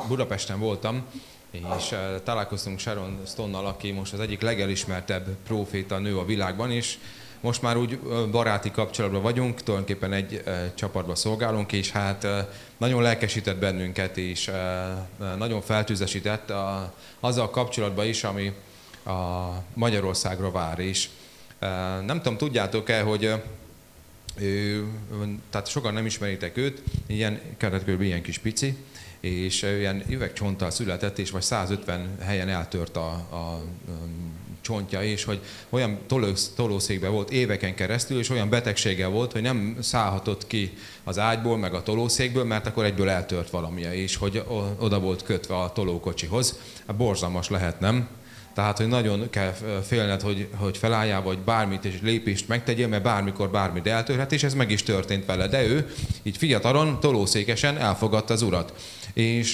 Budapesten voltam, és találkoztunk Sharon Stone-nal, aki most az egyik legelismertebb próféta nő a világban, és most már úgy baráti kapcsolatban vagyunk, tulajdonképpen egy csapatban szolgálunk, és hát nagyon lelkesített bennünket, és nagyon feltüzesített azzal kapcsolatban is, ami a Magyarországra vár is. Nem tudom, tudjátok-e, hogy tehát sokan nem ismeritek őt, körülbelül ilyen kis pici, és ilyen üvegcsonttal született, és vagy 150 helyen eltört a csontja, és hogy olyan tolószékben volt éveken keresztül, és olyan betegsége volt, hogy nem szállhatott ki az ágyból, meg a tolószékből, mert akkor egyből eltört valamilyen, és hogy oda volt kötve a tolókocsihoz. Borzalmas lehet, nem? Tehát, hogy nagyon kell félned, hogy felálljál, vagy bármit és lépést megtegyél, mert bármikor bármit eltörhet, és ez meg is történt vele. De ő így fiatalon, tolószékesen elfogadta az Urat. És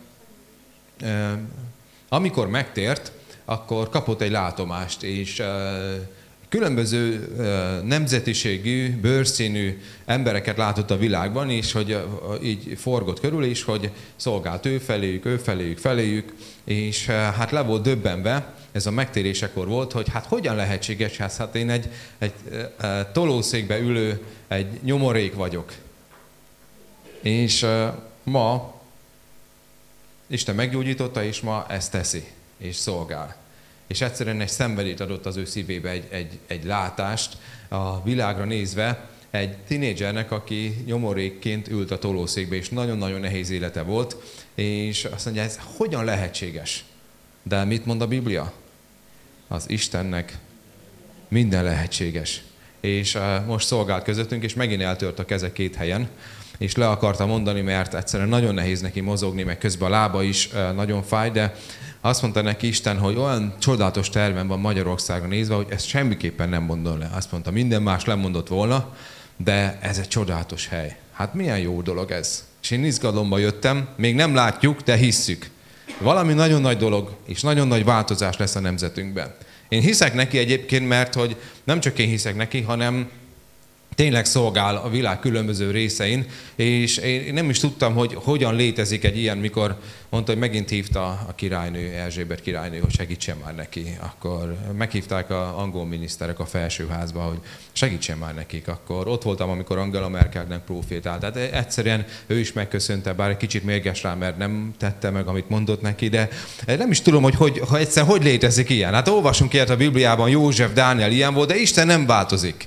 amikor megtért, akkor kapott egy látomást, és különböző nemzetiségű, bőrszínű embereket látott a világban, és hogy így forgott körül, és hogy szolgált ő feléjük, és hát le volt döbbenve, ez a megtérésekor volt, hogy hát hogyan lehetséges, hát én egy tolószékbe ülő, egy nyomorék vagyok. És ma Isten meggyógyította, és ma ezt teszi, és szolgál. És egyszerűen egy szenvedélyt adott az ő szívébe, egy látást a világra nézve, egy tinédzsernek, aki nyomorékként ült a tolószékbe, és nagyon-nagyon nehéz élete volt, és azt mondja, ez hogyan lehetséges? De mit mond a Biblia? Az Istennek minden lehetséges. És most szolgált közöttünk, és megint eltört a keze 2 helyen, és le akarta mondani, mert egyszerűen nagyon nehéz neki mozogni, meg közben a lába is nagyon fáj, de azt mondta neki Isten, hogy olyan csodálatos tervem van Magyarországra nézve, hogy ezt semmiképpen nem mondom le. Azt mondta, minden más lemondott volna, de ez egy csodálatos hely. Hát milyen jó dolog ez. És én izgalomba jöttem, még nem látjuk, de hisszük. Valami nagyon nagy dolog, és nagyon nagy változás lesz a nemzetünkben. Én hiszek neki egyébként, mert hogy nem csak én hiszek neki, hanem tényleg szolgál a világ különböző részein, és én nem is tudtam, hogy hogyan létezik egy ilyen, mikor mondta, hogy megint hívta a királynő, Erzsébet királynő, hogy segítsen már neki. Akkor meghívták az angol miniszterek a felsőházba, hogy segítsen már nekik. Akkor ott voltam, amikor Angela Merkelnek profétált. Tehát egyszerűen ő is megköszönte, bár egy kicsit mérges rá, mert nem tette meg, amit mondott neki, de nem is tudom, hogy létezik ilyen. Hát olvasunk ilyet a Bibliában, József, Dániel ilyen volt, de Isten nem változik.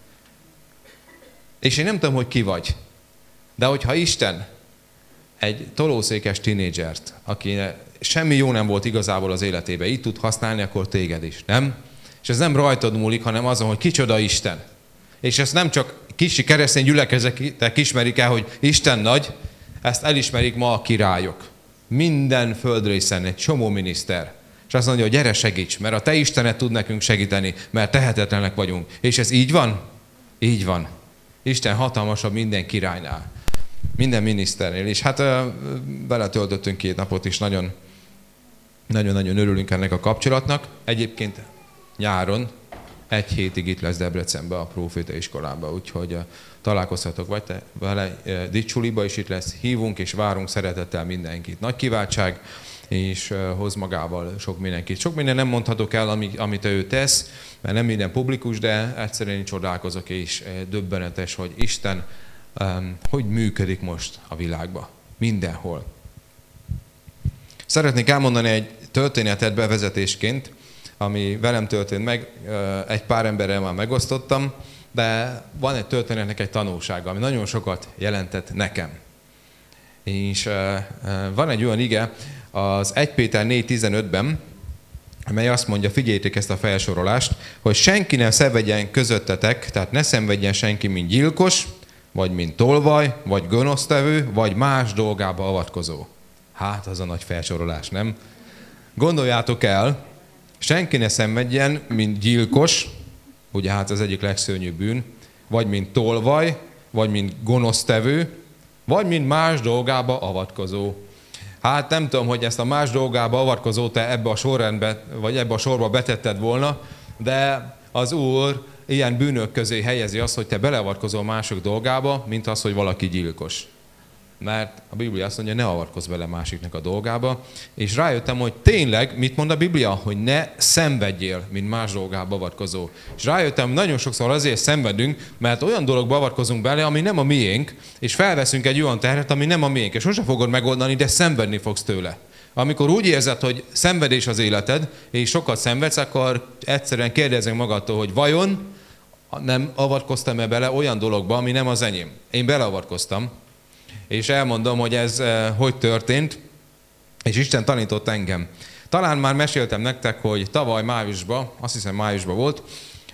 És én nem tudom, hogy ki vagy, de hogyha Isten egy tolószékes tinédzsert, aki semmi jó nem volt igazából az életében, így tud használni, akkor téged is, nem? És ez nem rajtad múlik, hanem azon, hogy kicsoda Isten. És ezt nem csak kicsi keresztény gyülekezetek ismerik el, hogy Isten nagy, ezt elismerik ma a királyok. Minden földrészen egy csomó miniszter. És azt mondja, hogy gyere segíts, mert a te Istened tud nekünk segíteni, mert tehetetlenek vagyunk. És ez így van? Így van. Isten hatalmasabb minden királynál, minden miniszternél. És hát beletöltöttünk 2 napot is, nagyon-nagyon örülünk ennek a kapcsolatnak. Egyébként nyáron 1 hétig itt lesz Debrecenben a Próféta iskolában, úgyhogy találkozhatok vagy te vele, Dicsuliba is itt lesz, hívunk és várunk szeretettel mindenkit. Nagy kiváltság, és hoz magával sok mindenkit. Sok minden nem mondhatok el, amit ő tesz, mert nem minden publikus, de egyszerűen én csodálkozok, és döbbenetes, hogy Isten hogy működik most a világban, mindenhol. Szeretnék elmondani egy történetet bevezetésként, ami velem történt meg, egy pár emberrel már megosztottam, de van egy történetnek egy tanulsága, ami nagyon sokat jelentett nekem. És van egy olyan ige, az 1 Péter 4.15-ben, amely azt mondja, figyeljétek ezt a felsorolást, hogy senki ne szenvedjen közöttetek, tehát ne szenvedjen senki, mint gyilkos, vagy mint tolvaj, vagy gonosztevő, vagy más dolgába avatkozó. Hát, az a nagy felsorolás, nem? Gondoljátok el, senki ne szenvedjen, mint gyilkos, ugye hát az egyik legszörnyűbb bűn, vagy mint tolvaj, vagy mint gonosztevő, vagy mint más dolgába avatkozó. Hát nem tudom, hogy ezt a más dolgába avatkozó te ebbe a sorrendbe, vagy ebbe a sorba betetted volna, de az Úr ilyen bűnök közé helyezi azt, hogy te beleavatkozol mások dolgába, mint az, hogy valaki gyilkos. mert a Biblia azt mondja, ne avatkozz bele másiknak a dolgába, és rájöttem, hogy tényleg, mit mond a Biblia, hogy ne szenvedjél, mint más dolgába avatkozó. És rájöttem, nagyon sokszor azért szenvedünk, mert olyan dologba avatkozunk bele, ami nem a miénk, és felveszünk egy olyan terhet, ami nem a miénk, és sose fogod megoldani, de szenvedni fogsz tőle. Amikor úgy érzed, hogy szenvedés az életed, és sokat szenvedsz, akkor egyszerűen kérdezzünk magadtól, hogy vajon nem avatkoztam-e bele olyan dologba, ami nem az enyém. Én beleavatkoztam, és elmondom, hogy ez hogy történt, és Isten tanított engem. Talán már meséltem nektek, hogy tavaly májusban, azt hiszem májusban volt,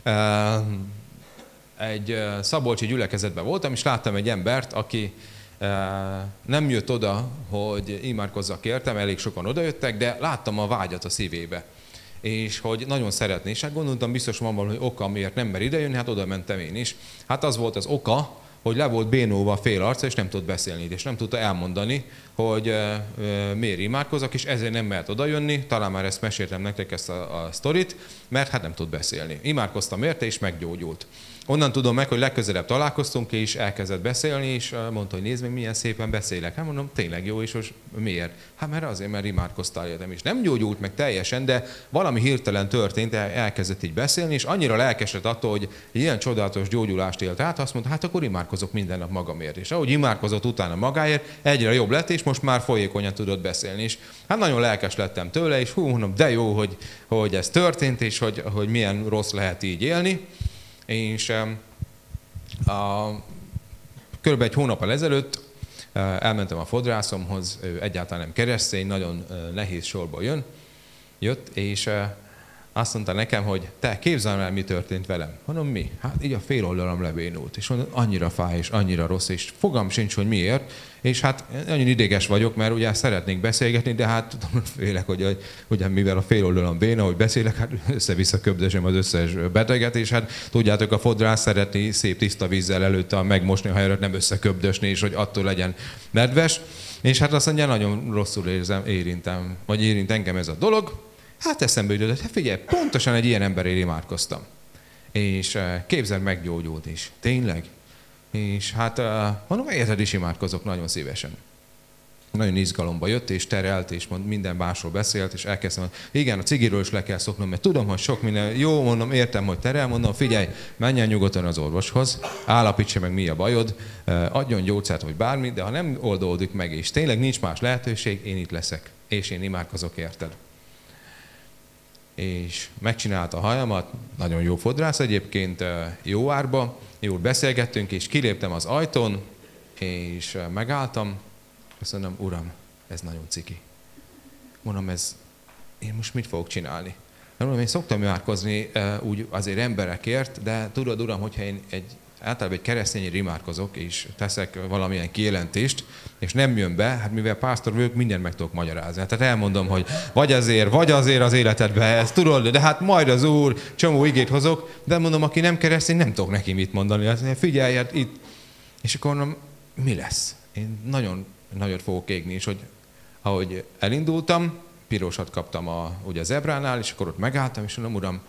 egy szabolcsi gyülekezetben voltam, és láttam egy embert, aki nem jött oda, hogy imádkozzak értem, elég sokan odajöttek, de láttam a vágyat a szívébe. És hogy nagyon szeretné, és hát gondoltam, biztos van valami oka, miért nem mer idejönni, hát oda mentem én is. Hát az volt az oka, hogy le volt bénulva a fél arca, és nem tud beszélni, és nem tudta elmondani, hogy miért imádkozok, és ezért nem mehet odajönni. Talán már ezt meséltem nektek, ezt a sztorit, mert hát nem tud beszélni. Imádkoztam érte, és meggyógyult. Onnan tudom meg, hogy legközelebb találkoztunk, és elkezdett beszélni, és mondta, hogy nézd meg, milyen szépen beszélek. Hát mondom, tényleg jó, és most miért? Hát mert azért, mert imádkoztál értem is. Nem gyógyult meg teljesen, de valami hirtelen történt, elkezdett így beszélni, és annyira lelkesedett attól, hogy ilyen csodálatos gyógyulást élt át, azt mondta, hát akkor imádkozok minden nap magamért. És ahogy imádkozott utána magáért, egyre jobb lett, és most már folyékonyan tudott beszélni is. Hát nagyon lelkes lettem tőle, és mondom, de jó, hogy ez történt, és hogy milyen rossz lehet így élni. És kb. Egy hónappal ezelőtt elmentem a fodrászomhoz, ő egyáltalán nem keresztény, nagyon nehéz sorba jött, és azt mondta nekem, hogy te képzelj el, mi történt velem. Mondom, mi? Hát így a fél oldalam lebénult, és mondom, annyira fáj, és annyira rossz, és fogalmam sincs, hogy miért, és hát nagyon ideges vagyok, mert ugye szeretnék beszélgetni, de hát félek, hogy ugye mivel a fél oldalam béna, hogy beszélek, hát össze-vissza köbdösöm az összes beteget, és hát tudjátok, a fodrász szeretni szép tiszta vízzel előtte megmosni a helyet, nem összeköbdösni, és hogy attól legyen nedves, és hát azt mondja, nagyon rosszul érint engem ez a dolog. Hát eszembe jutott, hát figyelj, pontosan egy ilyen emberért imádkoztam. És képzeld, meggyógyult is. Tényleg? És hát mondom, érted is imádkozok nagyon szívesen. Nagyon izgalomba jött, és terelt, és minden másról beszélt, és elkezdtem, hogy igen, a cigiről is le kell szoknom, mert tudom, hogy sok minden, jó, mondom, értem, hogy terel, mondom, figyelj, menjen nyugodtan az orvoshoz, állapítsa meg, mi a bajod, adjon gyógyszert, vagy bármi, de ha nem oldódik meg, és tényleg nincs más lehetőség, én itt leszek, és én imádkozok érted. És megcsinálta a hajamat, nagyon jó fodrász egyébként, jó árba, jól beszélgettünk, és kiléptem az ajtón, és megálltam, azt mondom, uram, ez nagyon ciki. Mondom, én most mit fogok csinálni? Mondom, én szoktam imádkozni úgy azért emberekért, de tudod, uram, hogyha én általában egy keresztényért imádkozok, és teszek valamilyen kijelentést, és nem jön be, hát mivel pásztor vagyok, mindent meg tudok magyarázni. Tehát elmondom, hogy vagy azért az életedbe, ezt tudod, de hát majd az Úr, csomó igét hozok, de mondom, aki nem keresztény, nem tudok neki mit mondani. Azt mondja, figyelj, hát itt. És akkor mondom, mi lesz? Én nagyon nagyot fogok égni, és hogy ahogy elindultam, pirosat kaptam ugye az Ebránál, és akkor ott megálltam, és mondom, uram,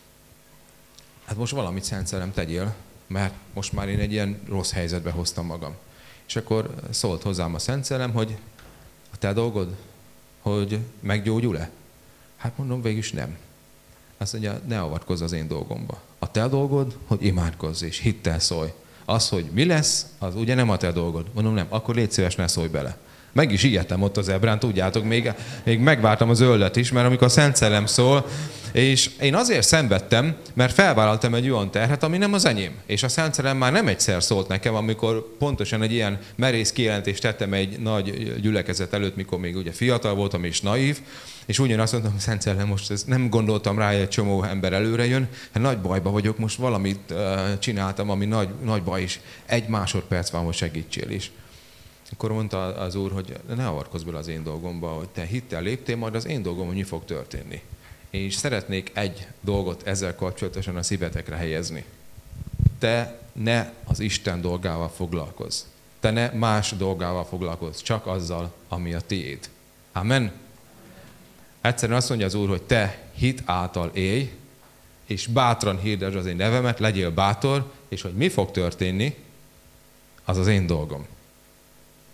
hát most valamit Szent Szellem tegyél, mert most már én egy ilyen rossz helyzetbe hoztam magam. És akkor szólt hozzám a Szent Szellem, hogy a te dolgod, hogy meggyógyul-e? Hát mondom, végülis nem. Azt mondja, ne avatkozz az én dolgomba. A te dolgod, hogy imádkozz és hittel szólj. Az, hogy mi lesz, az ugye nem a te dolgod. Mondom, nem, akkor légy szíves, ne szólj bele. Meg is ijedtem ott az Ebrán, tudjátok, még megvártam az zöldet is, mert amikor a Szent Szellem szól, és én azért szenvedtem, mert felvállaltam egy olyan terhet, ami nem az enyém. És a Szent Szellem már nem egyszer szólt nekem, amikor pontosan egy ilyen merész kijelentést tettem egy nagy gyülekezet előtt, mikor még ugye fiatal voltam és naív, és ugyanazt mondtam, Szent Szellem, most ezt nem gondoltam rá, egy csomó ember előre jön, hát nagy bajba vagyok, most valamit csináltam, ami nagy baj is. 1 másodperc van, hogy segítsél is. Akkor mondta az Úr, hogy ne avatkozz bele az én dolgomba, hogy te hittel léptél, majd az én dolgom, hogy mi fog történni. És szeretnék egy dolgot ezzel kapcsolatosan a szívetekre helyezni. Te ne az Isten dolgával foglalkozz. Te ne más dolgával foglalkozz, csak azzal, ami a tiéd. Amen. Egyszerűen azt mondja az Úr, hogy te hit által élj, és bátran hirdesd az én nevemet, legyél bátor, és hogy mi fog történni, az az én dolgom.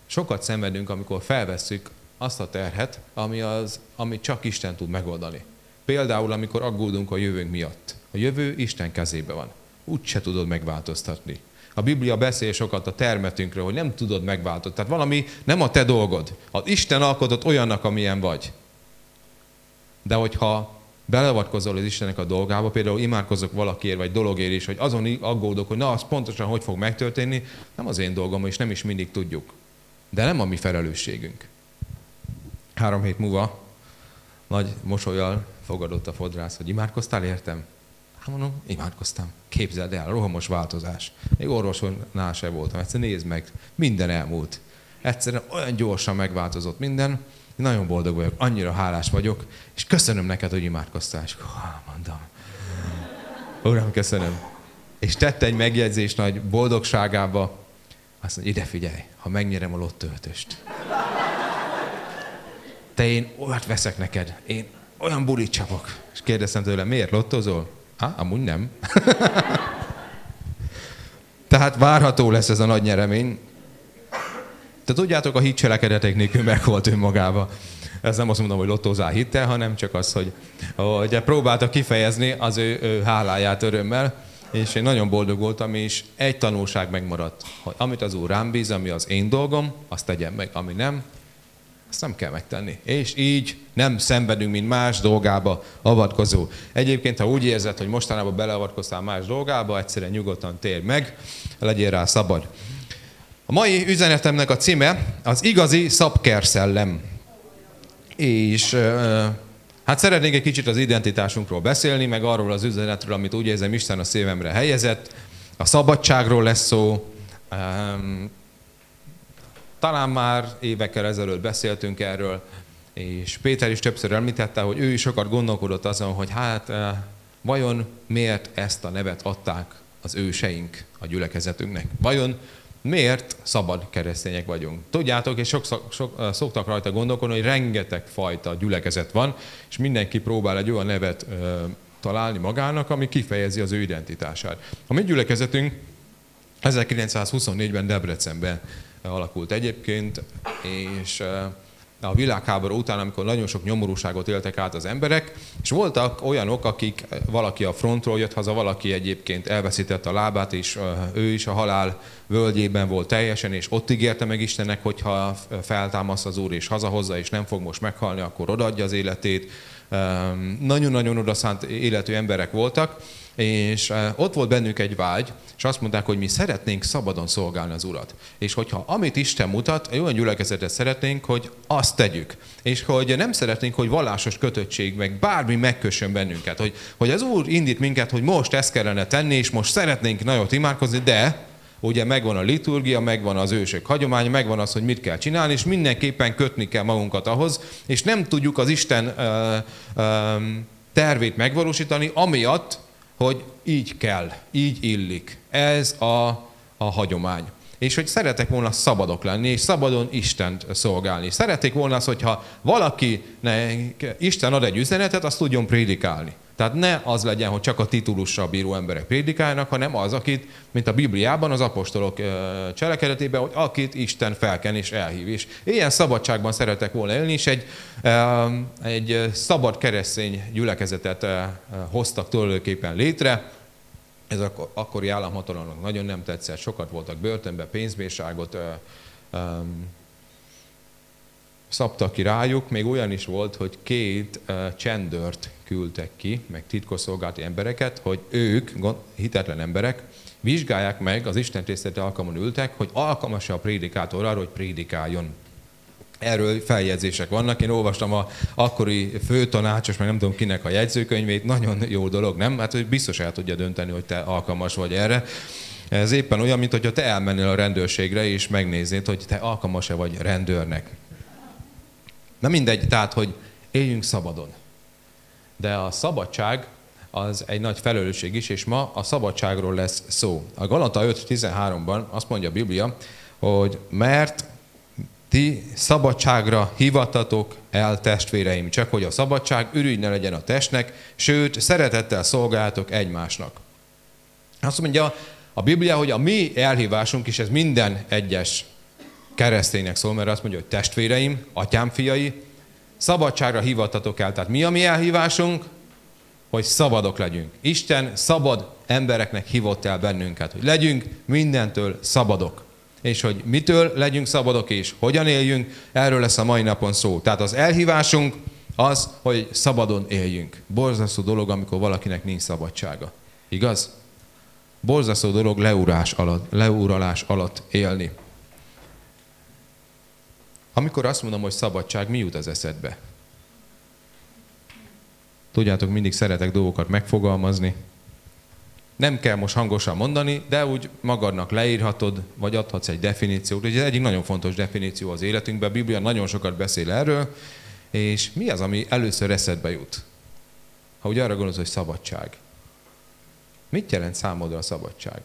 sokat szenvedünk, amikor felvesszük azt a terhet, amit csak Isten tud megoldani. Például, amikor aggódunk a jövőnk miatt. A jövő Isten kezébe van. Úgyse tudod megváltoztatni. A Biblia beszél sokat a termetünkről, hogy nem tudod megváltoztatni. Tehát valami nem a te dolgod. Az Isten alkotott olyannak, amilyen vagy. De hogyha beleavatkozol az Istennek a dolgába, például imádkozok valakiért, vagy dologért is, hogy azon aggódok, hogy na, az pontosan hogy fog megtörténni, nem az én dolgom, és nem is mindig tudjuk. De nem a mi felelősségünk. 3 hét múlva nagy mosollyal fogadott a fodrász, hogy imádkoztál, értem? Hát mondom, imádkoztam. Képzeld el, rohamos változás. Még orvosnál se voltam. Egyszerűen nézd meg, minden elmúlt. Egyszerűen olyan gyorsan megváltozott minden. Én nagyon boldog vagyok, annyira hálás vagyok, és köszönöm neked, hogy imádkoztál. És mondom, Uram, köszönöm. És tette egy megjegyzést nagy boldogságába. Azt mondja, ide figyelj, ha megnyerem a lottó-ötöst. Te én olyat veszek neked, én olyan bulit csapok. És kérdeztem tőle, miért lottozol? Amúgy nem. Tehát várható lesz ez a nagy nyeremény. Te tudjátok, a hit cselekedetek nélkül meghalt önmagába. Ez nem azt mondom, hogy lottózál hittel, hanem csak az, hogy próbálta kifejezni az ő háláját örömmel, és én nagyon boldog voltam, és egy tanulság megmaradt, hogy amit az Úr rám bíz, ami az én dolgom, azt tegyem meg, ami nem, azt nem kell megtenni. És így nem szenvedünk, mint más dolgába avatkozó. Egyébként, ha úgy érzed, hogy mostanában beleavatkoztál más dolgába, egyszerűen nyugodtan térj meg, legyél rá szabad. A mai üzenetemnek a címe az igazi szabkerszellem. És hát szeretnék egy kicsit az identitásunkról beszélni, meg arról az üzenetről, amit úgy érzem Isten a szívemre helyezett. A szabadságról lesz szó. Talán már évekkel ezelőtt beszéltünk erről, és Péter is többször említette, hogy ő is sokat gondolkodott azon, hogy hát vajon miért ezt a nevet adták az őseink a gyülekezetünknek. Vajon miért szabad keresztények vagyunk? Tudjátok, és szoktak rajta gondolkodni, hogy rengeteg fajta gyülekezet van, és mindenki próbál egy olyan nevet találni magának, ami kifejezi az ő identitását. A mi gyülekezetünk 1924-ben Debrecenben alakult egyébként, és a világháború után, amikor nagyon sok nyomorúságot éltek át az emberek, és voltak olyanok, akik valaki a frontról jött haza, valaki egyébként elveszítette a lábát, és ő is a halál völgyében volt teljesen, és ott ígérte meg Istennek, hogyha feltámaszt az Úr és hazahozza, és nem fog most meghalni, akkor odaadja az életét. Nagyon-nagyon odaszánt életű emberek voltak, és ott volt bennük egy vágy, és azt mondták, hogy mi szeretnénk szabadon szolgálni az Urat. És hogyha amit Isten mutat, egy olyan gyülekezetet szeretnénk, hogy azt tegyük. És hogy nem szeretnénk, hogy vallásos kötöttség, meg bármi megkössön bennünket. Hogy az Úr indít minket, hogy most ezt kellene tenni, és most szeretnénk nagyot imádkozni, de ugye megvan a liturgia, megvan az ősök hagyománya, megvan az, hogy mit kell csinálni, és mindenképpen kötni kell magunkat ahhoz, és nem tudjuk az Isten tervét megvalósítani, amiatt, hogy így kell, így illik. Ez a hagyomány. És hogy szeretek volna szabadok lenni, és szabadon Istent szolgálni. Szerették volna az, hogyha valakinek Isten ad egy üzenetet, azt tudjon prédikálni. Tehát ne az legyen, hogy csak a titulussal bíró emberek prédikálnak, hanem az, akit, mint a Bibliában, az apostolok cselekedetében, hogy akit Isten felken és elhív. És ilyen szabadságban szeretek volna élni, és egy szabad keresztény gyülekezetet hoztak tulajdonképpen létre. Ez akkori államhatalomnak nagyon nem tetszett, sokat voltak börtönbe, pénzbírságot szabtak ki rájuk, még olyan is volt, hogy 2 csendőrt küldtek ki, meg titkosszolgálati embereket, hogy ők, hitetlen emberek, vizsgálják meg, az Isten tiszteleti alkalmon ültek, hogy alkalmas-e a prédikátor arra, hogy prédikáljon. Erről feljegyzések vannak. Én olvastam az akkori főtanácsos, meg nem tudom kinek a jegyzőkönyvét, nagyon jó dolog, nem? Hát hogy biztos el tudja dönteni, hogy te alkalmas vagy erre. Ez éppen olyan, mint hogyha te elmennél a rendőrségre, és megnéznéd, hogy te alkalmas-e vagy rendőrnek. Na mindegy, tehát, hogy éljünk szabadon. De a szabadság az egy nagy felelősség is, és ma a szabadságról lesz szó. A Galata 5.13-ban azt mondja a Biblia, hogy mert ti szabadságra hivatatok el, testvéreim, csak hogy a szabadság ürügy ne legyen a testnek, sőt, szeretettel szolgáltok egymásnak. Azt mondja a Biblia, hogy a mi elhívásunk is, ez minden egyes kereszténynek szól, mert azt mondja, hogy testvéreim, atyám fiai, szabadságra hívatatok el. Tehát mi a mi elhívásunk? Hogy szabadok legyünk. Isten szabad embereknek hívott el bennünket, hogy legyünk mindentől szabadok. És hogy mitől legyünk szabadok, és hogyan éljünk, erről lesz a mai napon szó. Tehát az elhívásunk az, hogy szabadon éljünk. Borzasztó dolog, amikor valakinek nincs szabadsága. Igaz? Borzasztó dolog leuralás alatt élni. Amikor azt mondom, hogy szabadság, mi jut az eszedbe? Tudjátok, mindig szeretek dolgokat megfogalmazni. Nem kell most hangosan mondani, de úgy magadnak leírhatod, vagy adhatsz egy definíciót. Ez egyik nagyon fontos definíció az életünkben. A Biblia nagyon sokat beszél erről. És mi az, ami először eszedbe jut? Ha úgy arra gondolsz, hogy szabadság. Mit jelent számodra a szabadság?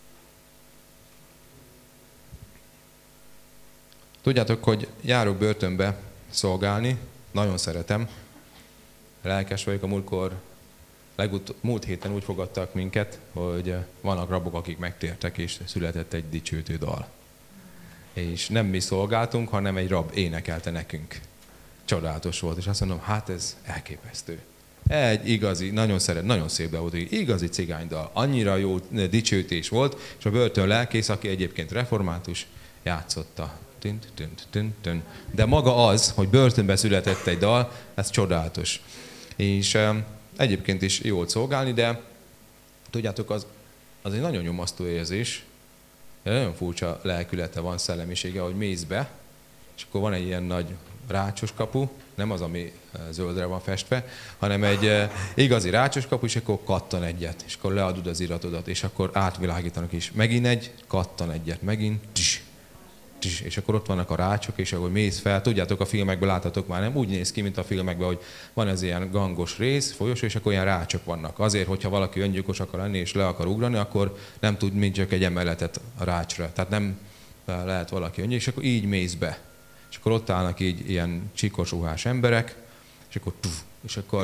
Tudjátok, hogy járok börtönbe szolgálni, nagyon szeretem. Lelkes vagyok, múlt héten úgy fogadtak minket, hogy vannak rabok, akik megtértek, és született egy dicsőítő dal. És nem mi szolgáltunk, hanem egy rab énekelte nekünk. Csodálatos volt, és azt mondom, hát ez elképesztő. Egy igazi, nagyon szép dal volt, egy igazi cigánydal. Annyira jó dicsőítés volt, és a börtön lelkész, aki egyébként református, játszotta. De maga az, hogy börtönbe született egy dal, ez csodálatos. És egyébként is jó szolgálni, de tudjátok, az egy nagyon nyomasztó érzés, nagyon furcsa lelkülete van, szellemisége, hogy mész be, és akkor van egy ilyen nagy rácsos kapu, nem az, ami zöldre van festve, hanem egy igazi rácsos kapu, és akkor kattan egyet, és akkor leadod az iratodat, és akkor átvilágítanak is. Megint egy, kattan egyet, megint, és akkor ott vannak a rácsok, és akkor mész fel. Tudjátok, a filmekben láthatok már, nem úgy néz ki, mint a filmekben, hogy van ez ilyen gangos rész, folyosó, és akkor ilyen rácsok vannak. Azért, hogyha valaki öngyilkos akar lenni, és le akar ugrani, akkor nem tud mint csak egy emeletet a rácsra. Tehát nem lehet valaki öngyilkos, és akkor így mész be. És akkor ott állnak így ilyen csíkos ruhás emberek, és akkor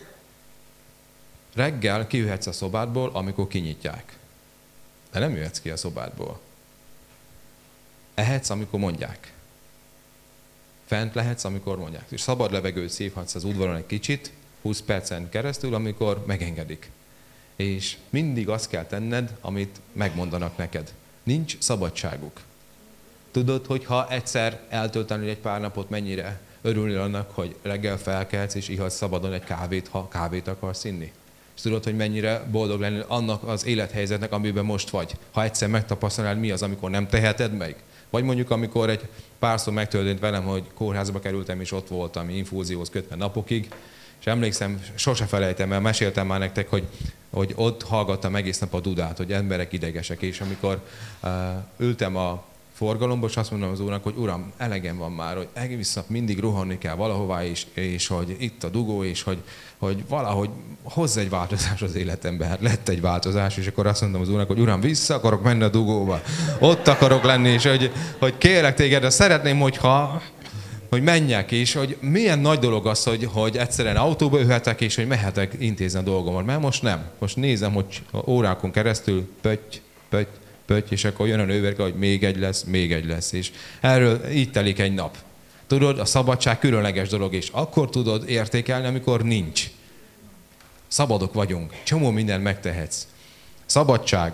reggel kijöhetsz a szobádból, amikor kinyitják. De nem jöhetsz ki a szobádból. Ehetsz, amikor mondják. Fent lehetsz, amikor mondják. És szabad levegőt szívhatsz az udvaron egy kicsit, 20 percen keresztül, amikor megengedik. És mindig azt kell tenned, amit megmondanak neked. Nincs szabadságuk. Tudod, hogy ha egyszer eltöltenél egy pár napot, mennyire örülnél annak, hogy reggel felkelsz és ihatsz szabadon egy kávét, ha kávét akarsz inni? És tudod, hogy mennyire boldog lennél annak az élethelyzetnek, amiben most vagy. Ha egyszer megtapasztalnád, mi az, amikor nem teheted meg? Vagy mondjuk, amikor egy párszor megtörtént velem, hogy kórházba kerültem, és ott voltam infúzióhoz kötve napokig, és emlékszem, sose felejtem el, meséltem már nektek, hogy ott hallgattam egész nap a dudát, hogy emberek idegesek, és amikor ültem a forgalomba, és azt mondom az úrnak, hogy uram, elegem van már, hogy egész nap mindig rohanni kell valahová, és hogy itt a dugó, és hogy valahogy hozz egy változás az életembe. Hát lett egy változás, és akkor azt mondom az úrnak, hogy uram, vissza akarok menni a dugóba. Ott akarok lenni, és hogy kérlek téged, de szeretném, hogy menjek, és hogy milyen nagy dolog az, hogy egyszerűen autóba ülhetek, és hogy mehetek intézni a dolgomat. Mert most nem. Most nézem, hogy órákon keresztül pötty, és akkor jön a nővérke, hogy még egy lesz, és erről így telik egy nap. Tudod, a szabadság különleges dolog, és akkor tudod értékelni, amikor nincs. Szabadok vagyunk, csomó mindent megtehetsz. Szabadság.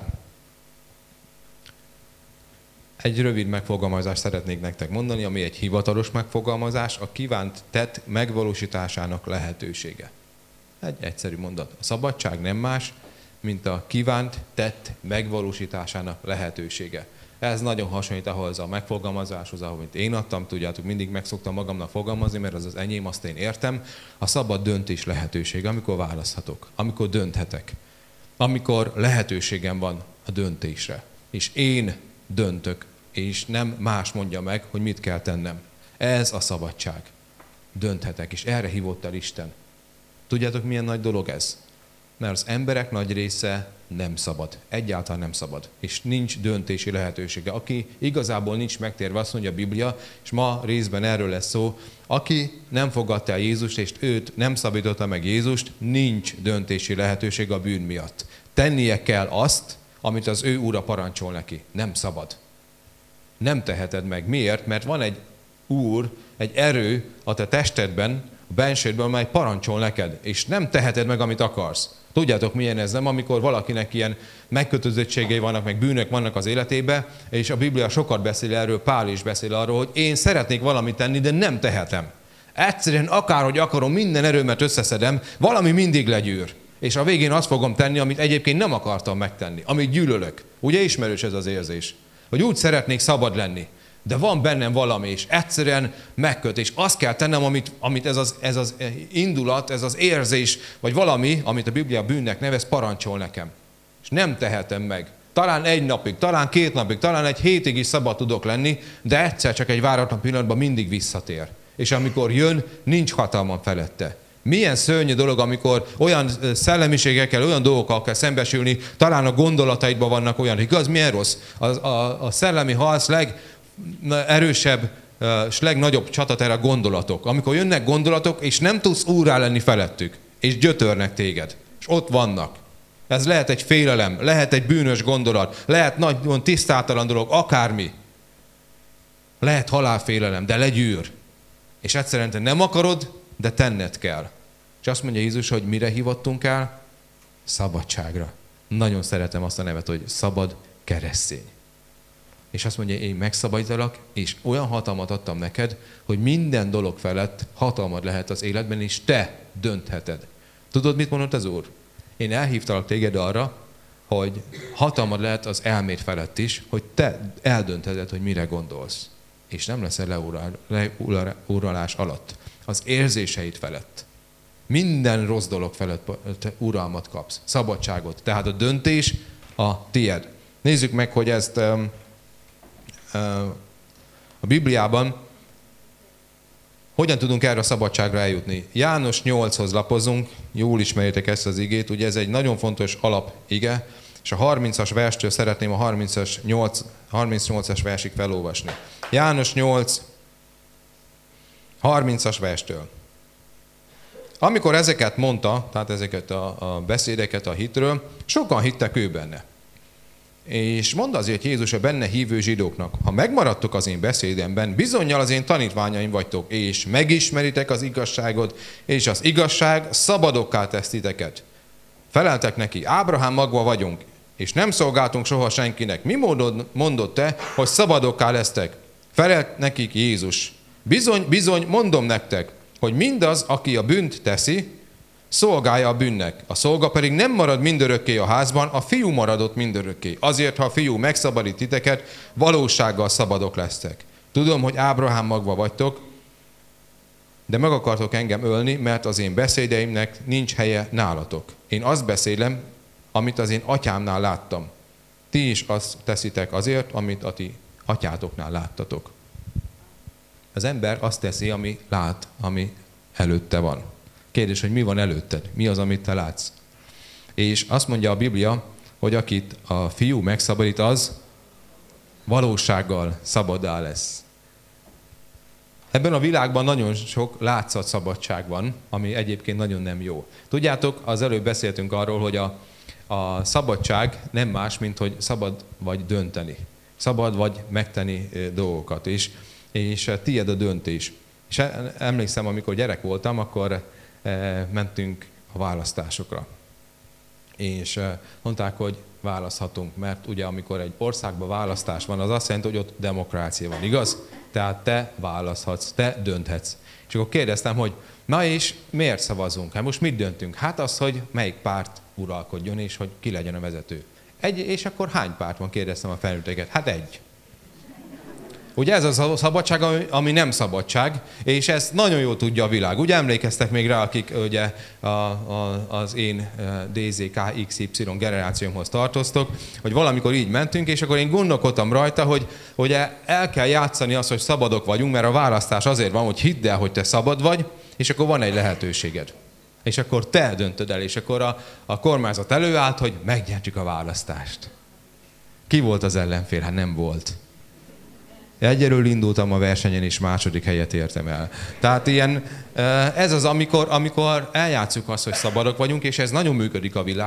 Egy rövid megfogalmazást szeretnék nektek mondani, ami egy hivatalos megfogalmazás, a kívánt tett megvalósításának lehetősége. Egy egyszerű mondat. A szabadság nem más, mint a kívánt tett megvalósításának lehetősége. Ez nagyon hasonlít ahhoz a megfogalmazáshoz, amit én adtam, tudjátok, mindig meg szoktam magamnak fogalmazni, mert az enyém, azt én értem. A szabad döntés lehetősége, amikor választhatok, amikor dönthetek, amikor lehetőségem van a döntésre. És én döntök, és nem más mondja meg, hogy mit kell tennem. Ez a szabadság. Dönthetek, és erre hívott el Isten. Tudjátok, milyen nagy dolog ez? Mert az emberek nagy része nem szabad. Egyáltalán nem szabad. És nincs döntési lehetősége. Aki igazából nincs megtérve, azt mondja a Biblia, és ma részben erről lesz szó, aki nem fogadta el Jézust, és őt nem szabadította meg Jézust, nincs döntési lehetősége a bűn miatt. Tennie kell azt, amit az ő úra parancsol neki. Nem szabad. Nem teheted meg. Miért? Mert van egy Úr, egy erő a te testedben, a bensődben, amely parancsol neked, és nem teheted meg, amit akarsz. Tudjátok, milyen ez, nem? Amikor valakinek ilyen megkötözöttségei vannak, meg bűnök vannak az életébe, és a Biblia sokat beszél erről, Pál is beszél arról, hogy én szeretnék valamit tenni, de nem tehetem. Egyszerűen akárhogy akarom, minden erőmet összeszedem, valami mindig legyűr. És a végén azt fogom tenni, amit egyébként nem akartam megtenni, amit gyűlölök. Ugye ismerős ez az érzés? Hogy úgy szeretnék szabad lenni, de van bennem valami, és egyszerűen megköt, és azt kell tennem, amit ez az indulat, ez az érzés, vagy valami, amit a Biblia bűnnek nevez, parancsol nekem. És nem tehetem meg. Talán egy napig, talán 2 napig, talán egy hétig is szabad tudok lenni, de egyszer csak egy váratlan pillanatban mindig visszatér. És amikor jön, nincs hatalmam felette. Milyen szörnyű dolog, amikor olyan szellemiségekkel, olyan dolgokkal kell szembesülni, talán a gondolataidban vannak olyan, igaz, milyen rossz? A szellemi harc legerősebb és legnagyobb csatatér a gondolatok. Amikor jönnek gondolatok, és nem tudsz úrrá lenni felettük, és gyötörnek téged, és ott vannak. Ez lehet egy félelem, lehet egy bűnös gondolat, lehet nagyon tisztátalan dolog, akármi. Lehet halálfélelem, de legyűr. És egyszerűen te nem akarod, de tenned kell. És azt mondja Jézus, hogy mire hívottunk el? Szabadságra. Nagyon szeretem azt a nevet, hogy szabad keresztény. És azt mondja, én megszabadítalak, és olyan hatalmat adtam neked, hogy minden dolog felett hatalmad lehet az életben, és te döntheted. Tudod, mit mondott az Úr? Én elhívtalak téged arra, hogy hatalmad lehet az elméd felett is, hogy te eldöntheted, hogy mire gondolsz. És nem leszel leuralás alatt. Az érzéseid felett. Minden rossz dolog felett uralmat kapsz. Szabadságot. Tehát a döntés a tied. Nézzük meg, hogy ezt a Bibliában hogyan tudunk erre a szabadságra eljutni. János 8-hoz lapozunk, jól ismeritek ezt az igét, ugye ez egy nagyon fontos alapige, és a 30-as verstől szeretném a 38-as versig felolvasni. János 8, 30-as verstől. Amikor ezeket mondta, tehát ezeket a beszédeket a hitről, sokan hittek ő benne. És mondta azért Jézus a benne hívő zsidóknak, ha megmaradtok az én beszédemben, bizonnyal az én tanítványaim vagytok, és megismeritek az igazságot, és az igazság szabadokká tesz titeket. Feleltek neki, Ábrahám magva vagyunk, és nem szolgáltunk soha senkinek. Mi módon mondott te, hogy szabadokká lesztek? Felelt nekik Jézus. Bizony, mondom nektek, hogy mindaz, aki a bűnt teszi, szolgálja a bűnnek. A szolga pedig nem marad mindörökké a házban, a fiú maradott mindörökké. Azért, ha a fiú megszabadít titeket, valósággal szabadok lesztek. Tudom, hogy Ábrahám magva vagytok, de meg akartok engem ölni, mert az én beszédeimnek nincs helye nálatok. Én azt beszélem, amit az én atyámnál láttam. Ti is azt teszitek azért, amit a ti atyátoknál láttatok. Az ember azt teszi, ami lát, ami előtte van. Kérdés, hogy mi van előtted? Mi az, amit te látsz? És azt mondja a Biblia, hogy akit a fiú megszabadít, az valósággal szabaddá lesz. Ebben a világban nagyon sok látszatszabadság van, ami egyébként nagyon nem jó. Tudjátok, az előbb beszéltünk arról, hogy a szabadság nem más, mint hogy szabad vagy dönteni. Szabad vagy megtenni dolgokat. És tiéd a döntés. És emlékszem, amikor gyerek voltam, akkor mentünk a választásokra. És mondták, hogy választhatunk, mert ugye amikor egy országban választás van, az azt jelenti, hogy ott demokrácia van, igaz? Tehát te választhatsz, te dönthetsz. És akkor kérdeztem, hogy na és miért szavazunk? Hát most mit döntünk? Hát az, hogy melyik párt uralkodjon, és hogy ki legyen a vezető. És akkor hány párt van? Kérdeztem a felnőtteket. Hát egy. Ugye ez az a szabadság, ami nem szabadság, és ezt nagyon jól tudja a világ. Ugye emlékeztek még rá, akik ugye az én DZKXY generációmhoz tartoztok, hogy valamikor így mentünk, és akkor én gondolkodtam rajta, hogy ugye el kell játszani azt, hogy szabadok vagyunk, mert a választás azért van, hogy hidd el, hogy te szabad vagy, és akkor van egy lehetőséged. És akkor te döntöd el, és akkor a kormányzat előállt, hogy megnyerjük a választást. Ki volt az ellenfél? Hát nem volt. Egyelől indultam a versenyen, és második helyet értem el. Tehát ez az, amikor eljátszuk azt, hogy szabadok vagyunk, és ez nagyon működik a világban,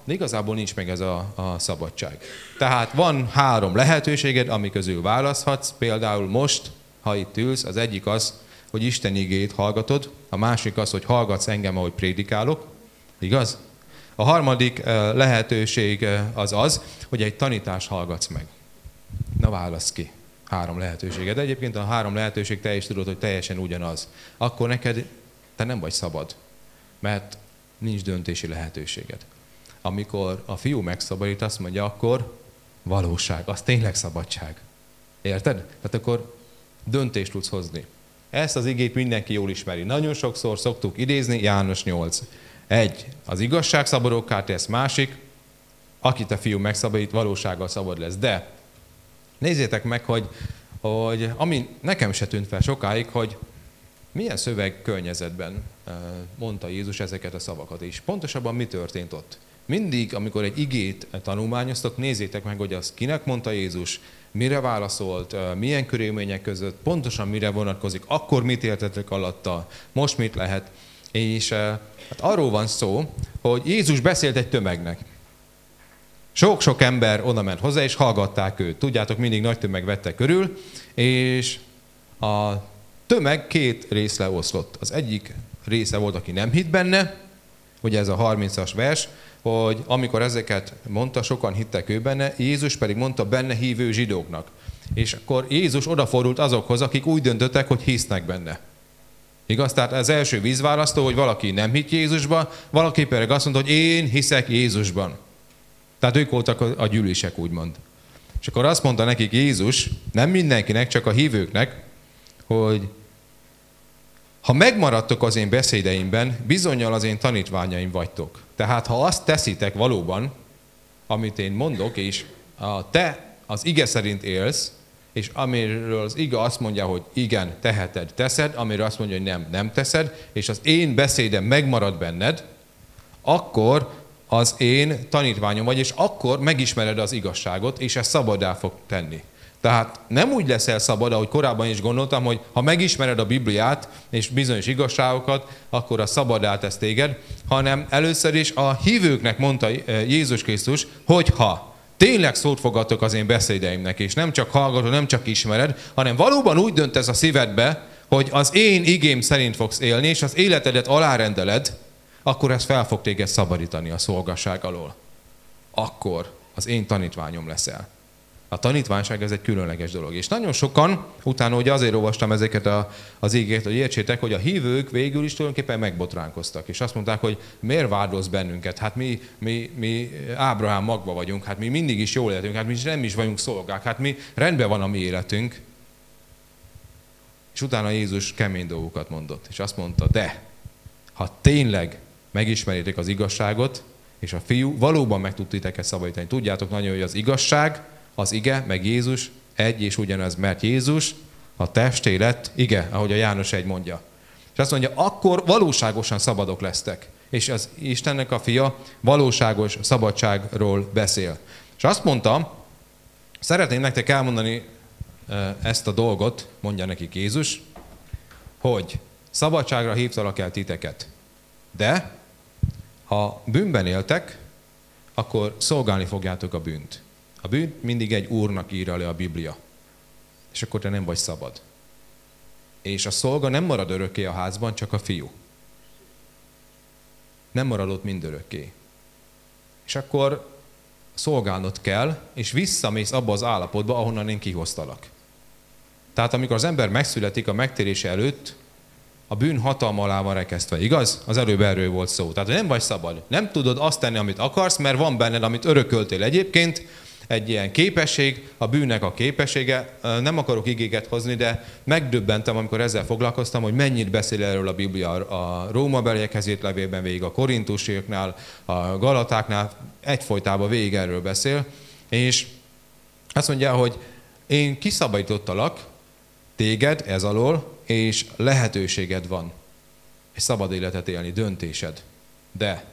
de igazából nincs meg ez a szabadság. Tehát van 3 lehetőséged, ami közül választhatsz, például most, ha itt ülsz, az egyik az, hogy Isten igéjét hallgatod, a másik az, hogy hallgatsz engem, ahogy prédikálok, igaz? A harmadik lehetőség az, hogy egy tanítást hallgatsz meg. Na válasz ki. 3 lehetőséged. Egyébként a 3 lehetőség te is tudod, hogy teljesen ugyanaz. Akkor neked, te nem vagy szabad, mert nincs döntési lehetőséged. Amikor a fiú megszabadít, azt mondja, akkor valóság, az tényleg szabadság. Érted? Tehát akkor döntést tudsz hozni. Ezt az igét mindenki jól ismeri. Nagyon sokszor szoktuk idézni, János 8. 1. Az igazság szabadokká tesz, másik, akit a fiú megszabadít, valósággal szabad lesz. De nézzétek meg, hogy ami nekem se tűnt fel sokáig, hogy milyen szövegkörnyezetben mondta Jézus ezeket a szavakat, és pontosabban mi történt ott. Mindig, amikor egy igét tanulmányoztok, nézzétek meg, hogy az kinek mondta Jézus, mire válaszolt, milyen körülmények között, pontosan mire vonatkozik, akkor mit értetek alatta, most mit lehet. És hát arról van szó, hogy Jézus beszélt egy tömegnek. Sok-sok ember oda ment hozzá, és hallgatták őt. Tudjátok, mindig nagy tömeg vette körül, és a tömeg 2 részre oszlott. Az egyik része volt, aki nem hitt benne, ugye ez a 30-as vers, hogy amikor ezeket mondta, sokan hittek ő benne, Jézus pedig mondta benne hívő zsidóknak. És akkor Jézus odafordult azokhoz, akik úgy döntöttek, hogy hisznek benne. Igaz? Tehát az első vízválasztó, hogy valaki nem hitt Jézusba, valaki pedig azt mondta, hogy én hiszek Jézusban. Tehát ők voltak a gyűlések, úgymond. És akkor azt mondta nekik Jézus, nem mindenkinek, csak a hívőknek, hogy ha megmaradtok az én beszédeimben, bizonnyal az én tanítványaim vagytok. Tehát ha azt teszitek valóban, amit én mondok, és te az ige szerint élsz, és amiről az ige azt mondja, hogy igen, teheted, teszed, amiről azt mondja, hogy nem, nem teszed, és az én beszédem megmarad benned, akkor az én tanítványom vagy, és akkor megismered az igazságot, és ezt szabaddá fog tenni. Tehát nem úgy leszel szabad, ahogy korábban is gondoltam, hogy ha megismered a Bibliát és bizonyos igazságokat, akkor a szabaddá tesz téged, hanem először is a hívőknek mondta Jézus Krisztus, hogyha tényleg szót fogadtok az én beszédeimnek, és nem csak hallgatod, nem csak ismered, hanem valóban úgy döntesz a szívedbe, hogy az én igém szerint fogsz élni, és az életedet alárendeled, akkor ez fel fog téged szabadítani a szolgasság alól. Akkor az én tanítványom leszel. A tanítványság ez egy különleges dolog. És nagyon sokan, utána ugye azért olvastam ezeket az ígét, hogy értsétek, hogy a hívők végül is tulajdonképpen megbotránkoztak. És azt mondták, hogy miért vádolsz bennünket? Hát mi Ábrahám magva vagyunk, hát mi mindig is jól éltünk, hát mi nem is vagyunk szolgák, hát mi rendben van a mi életünk. És utána Jézus kemény dolgokat mondott. És azt mondta, de ha tényleg megismeritek az igazságot, és a fiú valóban meg tud titeket szabadítani. Tudjátok nagyon, hogy az igazság, az ige, meg Jézus egy és ugyanaz, mert Jézus a testé lett ige, ahogy a János 1 mondja. És azt mondja, akkor valóságosan szabadok lesztek. És az Istennek a fia valóságos szabadságról beszél. És azt mondta, szeretném nektek elmondani ezt a dolgot, mondja nekik Jézus, hogy szabadságra hívtalak el titeket. De ha bűnben éltek, akkor szolgálni fogjátok a bűnt. A bűnt mindig egy úrnak írja le a Biblia. És akkor te nem vagy szabad. És a szolga nem marad örökké a házban, csak a fiú. Nem marad ott mindörökké. És akkor szolgálnod kell, és visszamész abba az állapotba, ahonnan én kihoztalak. Tehát amikor az ember megszületik a megtérése előtt, a bűn hatalma alá van rekesztve, igaz? Az előbb erről volt szó. Tehát nem vagy szabad. Nem tudod azt tenni, amit akarsz, mert van benned, amit örököltél egyébként, egy ilyen képesség, a bűnnek a képessége. Nem akarok igéket hozni, de megdöbbentem, amikor ezzel foglalkoztam, hogy mennyit beszél erről a Biblia a Rómabeliekhez írt levélben, végig a korintusiaknál, a galatáknál, egyfolytában végig erről beszél. És azt mondja, hogy én kiszabadítottalak téged ez alól, és lehetőséged van egy szabad életet élni, döntésed. De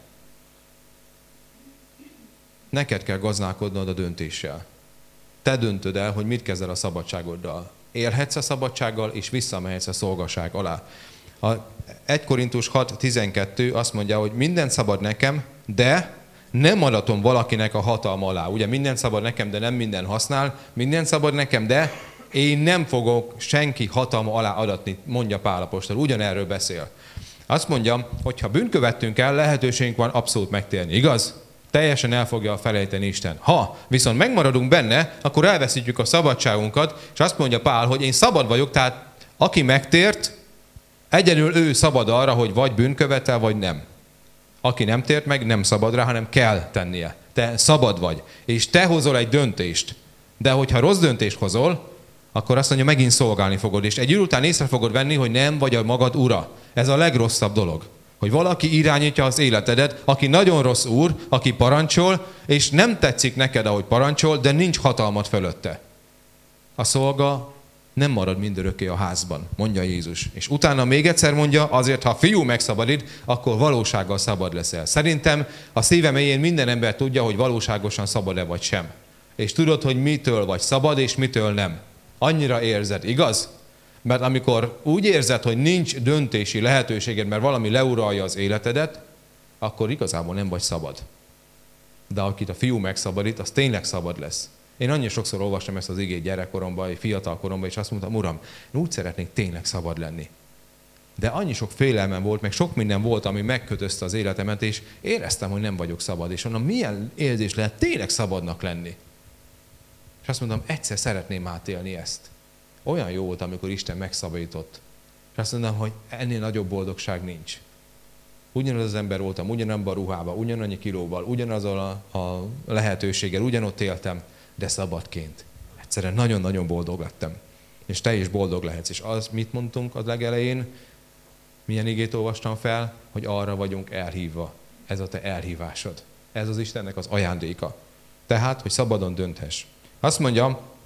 neked kell gazdálkodnod a döntéssel. Te döntöd el, hogy mit kezdel a szabadságoddal. Élhetsz a szabadsággal, és visszamehetsz a szolgaság alá. A 1 Korintus 6.12 azt mondja, hogy minden szabad nekem, de Nem adatom valakinek a hatalma alá. Ugye minden szabad nekem, de nem minden használ. Minden szabad nekem, de én nem fogok senki hatalma alá adatni, mondja Pál apostol. Ugyanerről beszél. Azt mondja, hogy ha bűnt követtünk el, lehetőségünk van abszolút megtérni. Igaz? Teljesen el fogja felejteni Isten. Ha viszont megmaradunk benne, akkor elveszítjük a szabadságunkat, és azt mondja Pál, hogy én szabad vagyok, tehát aki megtért, egyedül ő szabad arra, hogy vagy bűnt követel, vagy nem. Aki nem tért meg, nem szabad rá, hanem kell tennie. Te szabad vagy, és te hozol egy döntést. De hogyha rossz döntést hozol, akkor azt mondja, megint szolgálni fogod. És egy idő után észre fogod venni, hogy nem vagy a magad ura. Ez a legrosszabb dolog. Hogy valaki irányítja az életedet, aki nagyon rossz úr, aki parancsol, és nem tetszik neked, ahogy parancsol, de nincs hatalmat fölötte. A szolga nem marad mindörökké a házban, mondja Jézus. És utána még egyszer mondja, azért, ha a fiú megszabadít, akkor valósággal szabad leszel. Szerintem a szíve mélyén minden ember tudja, hogy valóságosan szabad-e vagy sem. És tudod, hogy mitől vagy szabad, és mitől nem. Annyira érzed, igaz? Mert amikor úgy érzed, hogy nincs döntési lehetőséged, mert valami leuralja az életedet, akkor igazából nem vagy szabad. De akit a fiú megszabadít, az tényleg szabad lesz. Én annyira sokszor olvastam ezt az igét gyerekkoromban, fiatal koromban, és azt mondtam, Uram, én úgy szeretnék tényleg szabad lenni. De annyi sok félelmem volt, meg sok minden volt, ami megkötözte az életemet, és éreztem, hogy nem vagyok szabad. És mondom, milyen érzés lehet tényleg szabadnak lenni? És azt mondom, egyszer szeretném átélni ezt. Olyan jó volt, amikor Isten megszabadított. És azt mondom, hogy ennél nagyobb boldogság nincs. Ugyanaz az ember voltam, ugyanabban a ruhában, ugyanannyi kilóval, ugyanazzal a lehetőséggel, ugyanott éltem, de szabadként. Egyszerűen nagyon-nagyon boldog lettem. És te is boldog lehetsz. És az, mit mondtunk az legelején, milyen igét olvastam fel, hogy arra vagyunk elhívva. Ez a te elhívásod. Ez az Istennek az ajándéka. Tehát, hogy szabadon dönthess. Azt mondja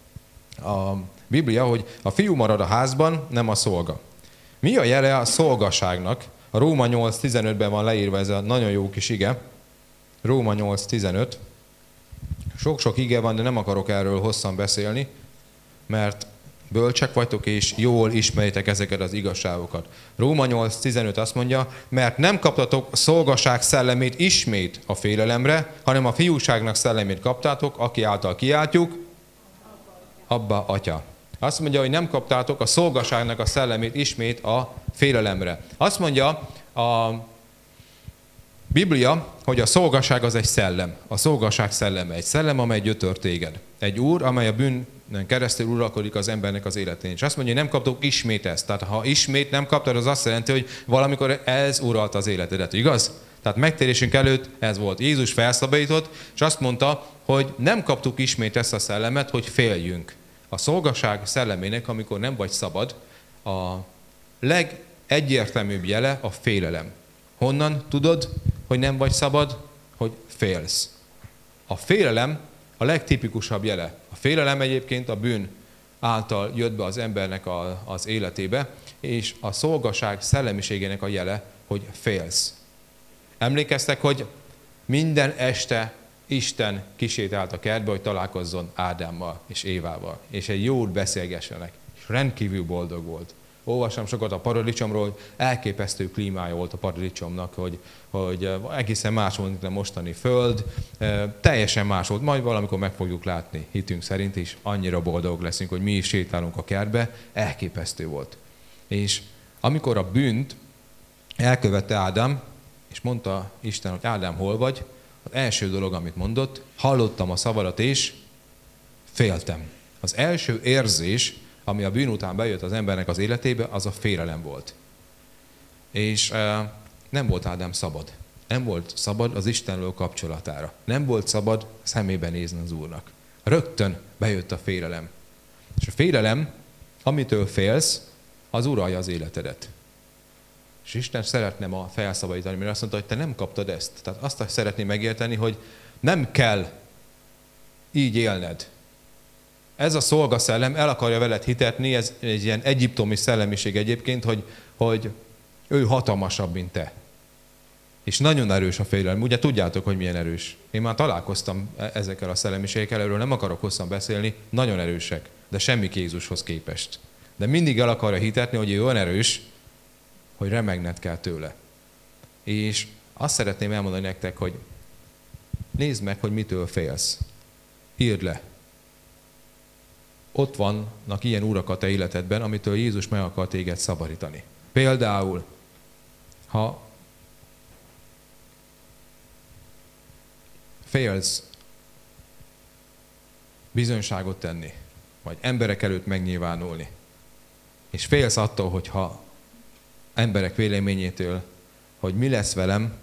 a Biblia, hogy a fiú marad a házban, nem a szolga. Mi a jele a szolgaságnak? A Róma 8.15-ben van leírva ez a nagyon jó kis ige. Róma 8.15. Sok-sok ige van, de nem akarok erről hosszan beszélni, mert bölcsek vagytok, és jól ismeritek ezeket az igazságokat. Róma 8.15 azt mondja, mert nem kaptatok szolgaság szellemét ismét a félelemre, hanem a fiúságnak szellemét kaptátok, aki által kiáltjuk, Abba, Atya. Azt mondja, hogy nem kaptátok a szolgaságnak a szellemét ismét a félelemre. Azt mondja a Biblia, hogy a szolgaság az egy szellem. A szolgaság szelleme egy szellem, amely gyötör téged. Egy úr, amely a bűnön keresztül uralkodik az embernek az életén. És azt mondja, hogy nem kaptok ismét ezt. Tehát ha ismét nem kaptad, az azt jelenti, hogy valamikor ez uralta az életedet. Igaz? Tehát megtérésünk előtt ez volt. Jézus felszabadított, és azt mondta, hogy nem kaptuk ismét ezt a szellemet, hogy féljünk. A szolgaság szellemének, amikor nem vagy szabad, a legegyértelműbb jele a félelem. Honnan tudod, hogy nem vagy szabad? Hogy félsz. A félelem a legtipikusabb jele. A félelem egyébként a bűn által jött be az embernek az életébe, és a szolgaság szellemiségének a jele, hogy félsz. Emlékeztek, hogy minden este Isten kisétált a kertbe, hogy találkozzon Ádámmal és Évával, és egy jót beszélgessenek, és rendkívül boldog volt. Olvastam sokat a paradicsomról, hogy elképesztő klímája volt a paradicsomnak, hogy egészen más volt, mint a mostani föld, teljesen más volt, majd valamikor meg fogjuk látni, hitünk szerint is, annyira boldog leszünk, hogy mi is sétálunk a kertbe, elképesztő volt. És amikor a bűnt elkövette Ádám, és mondta Isten, hogy Ádám, hol vagy? Az első dolog, amit mondott, hallottam a szavadat és féltem. Az első érzés, ami a bűn után bejött az embernek az életébe, az a félelem volt. És nem volt Ádám szabad. Nem volt szabad az Istenről kapcsolatára. Nem volt szabad szemébe nézni az Úrnak. Rögtön bejött a félelem. És a félelem, amitől félsz, az uralja az életedet. És Isten szeretne ma felszabadítani, mert azt mondta, hogy te nem kaptad ezt. Tehát azt szeretné megérteni, hogy nem kell így élned. Ez a szolgaszellem el akarja veled hitetni, ez egy ilyen egyiptomi szellemiség egyébként, hogy ő hatalmasabb, mint te. És nagyon erős a félelem. Ugye tudjátok, hogy milyen erős. Én már találkoztam ezekkel a szellemiségekkel, erről nem akarok hosszan beszélni, nagyon erősek, de semmi Jézushoz képest. De mindig el akarja hitetni, hogy ő olyan erős, hogy remegned kell tőle. És azt szeretném elmondani nektek, hogy Nézd meg, hogy mitől félsz. Írd le. Ott vannak ilyen urak a te életedben, amitől Jézus meg akar téged szabadítani. Például, ha félsz bizonyságot tenni, vagy emberek előtt megnyilvánulni, és félsz attól, hogyha emberek véleményétől, hogy mi lesz velem,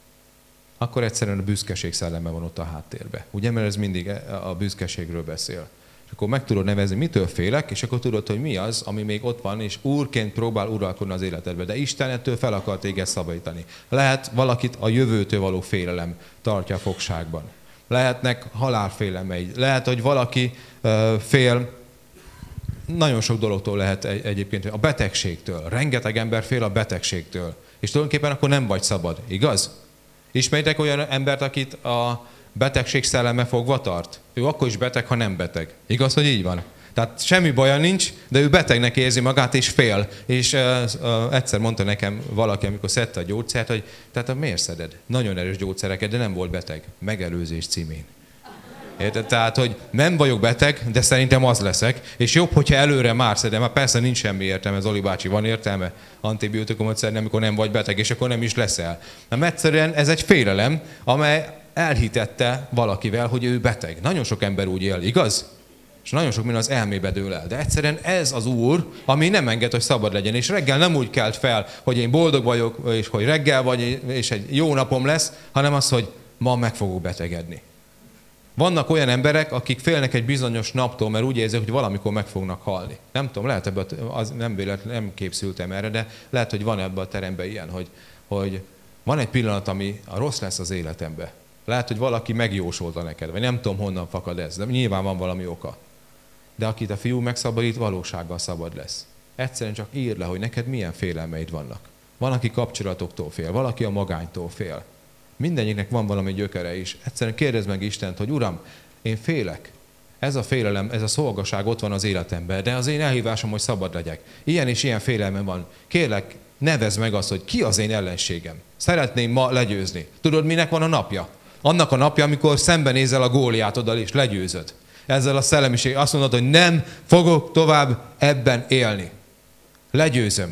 akkor egyszerűen a büszkeség szelleme van ott a háttérbe. Ugye, mert ez mindig a büszkeségről beszél. És akkor meg tudod nevezni, mitől félek, és akkor tudod, hogy mi az, ami még ott van, és úrként próbál uralkodni az életedbe. De Isten ettől fel akar téged szabadítani. Lehet valakit a jövőtől való félelem tartja a fogságban. Lehetnek halálfélemeid. Lehet, hogy valaki fél, nagyon sok dologtól lehet egyébként, a betegségtől. Rengeteg ember fél a betegségtől. És tulajdonképpen akkor nem vagy szabad, igaz? Ismeritek olyan embert, akit a betegség szelleme fogva tart? Ő akkor is beteg, ha nem beteg. Igaz, hogy így van? Tehát semmi baja nincs, de ő betegnek érzi magát, és fél. És egyszer mondta nekem valaki, amikor szedte a gyógyszert, hogy tehát miért szeded? Nagyon erős gyógyszereket, de nem volt beteg. Megelőzés címén. Érted? Tehát, hogy nem vagyok beteg, de szerintem az leszek, és jobb, hogyha előre már szedem. Hát persze nincs semmi értelme, Zoli bácsi, van értelme antibiotikumot szedni, amikor nem vagy beteg, és akkor nem is leszel. Nem, egyszerűen ez egy félelem, amely elhitette valakivel, hogy ő beteg. Nagyon sok ember úgy él, igaz? És nagyon sok minden az elmébe dől el. De egyszerűen ez az Úr, ami nem enged, hogy szabad legyen. És reggel nem úgy kelt fel, hogy én boldog vagyok, és hogy reggel vagy, és egy jó napom lesz, hanem az, hogy ma meg fogok betegedni. Vannak olyan emberek, akik félnek egy bizonyos naptól, mert úgy érzik, hogy valamikor meg fognak halni. Nem tudom, lehet ebben, nem képszültem erre, de lehet, hogy van ebben a teremben ilyen, hogy van egy pillanat, ami rossz lesz az életemben. Lehet, hogy valaki megjósolta neked, vagy nem tudom, honnan fakad ez, de nyilván van valami oka. De akit a fiú megszabadít, valósággal szabad lesz. Egyszerűen csak írd le, hogy neked milyen félelmeid vannak. Van, aki kapcsolatoktól fél, valaki a magánytól fél. Mindegyiknek van valami gyökere is. Egyszerűen kérdezd meg Istent, hogy Uram, én félek. Ez a félelem, ez a szolgaság ott van az életemben, de az én elhívásom, hogy szabad legyek. Ilyen és ilyen félelmem van. Kérlek, nevezd meg azt, hogy ki az én ellenségem. Szeretném ma legyőzni. Tudod, minek van a napja? Annak a napja, amikor szembenézel a Góliátoddal és legyőzöd. Ezzel a szellemiséggel azt mondod, hogy nem fogok tovább ebben élni. Legyőzöm.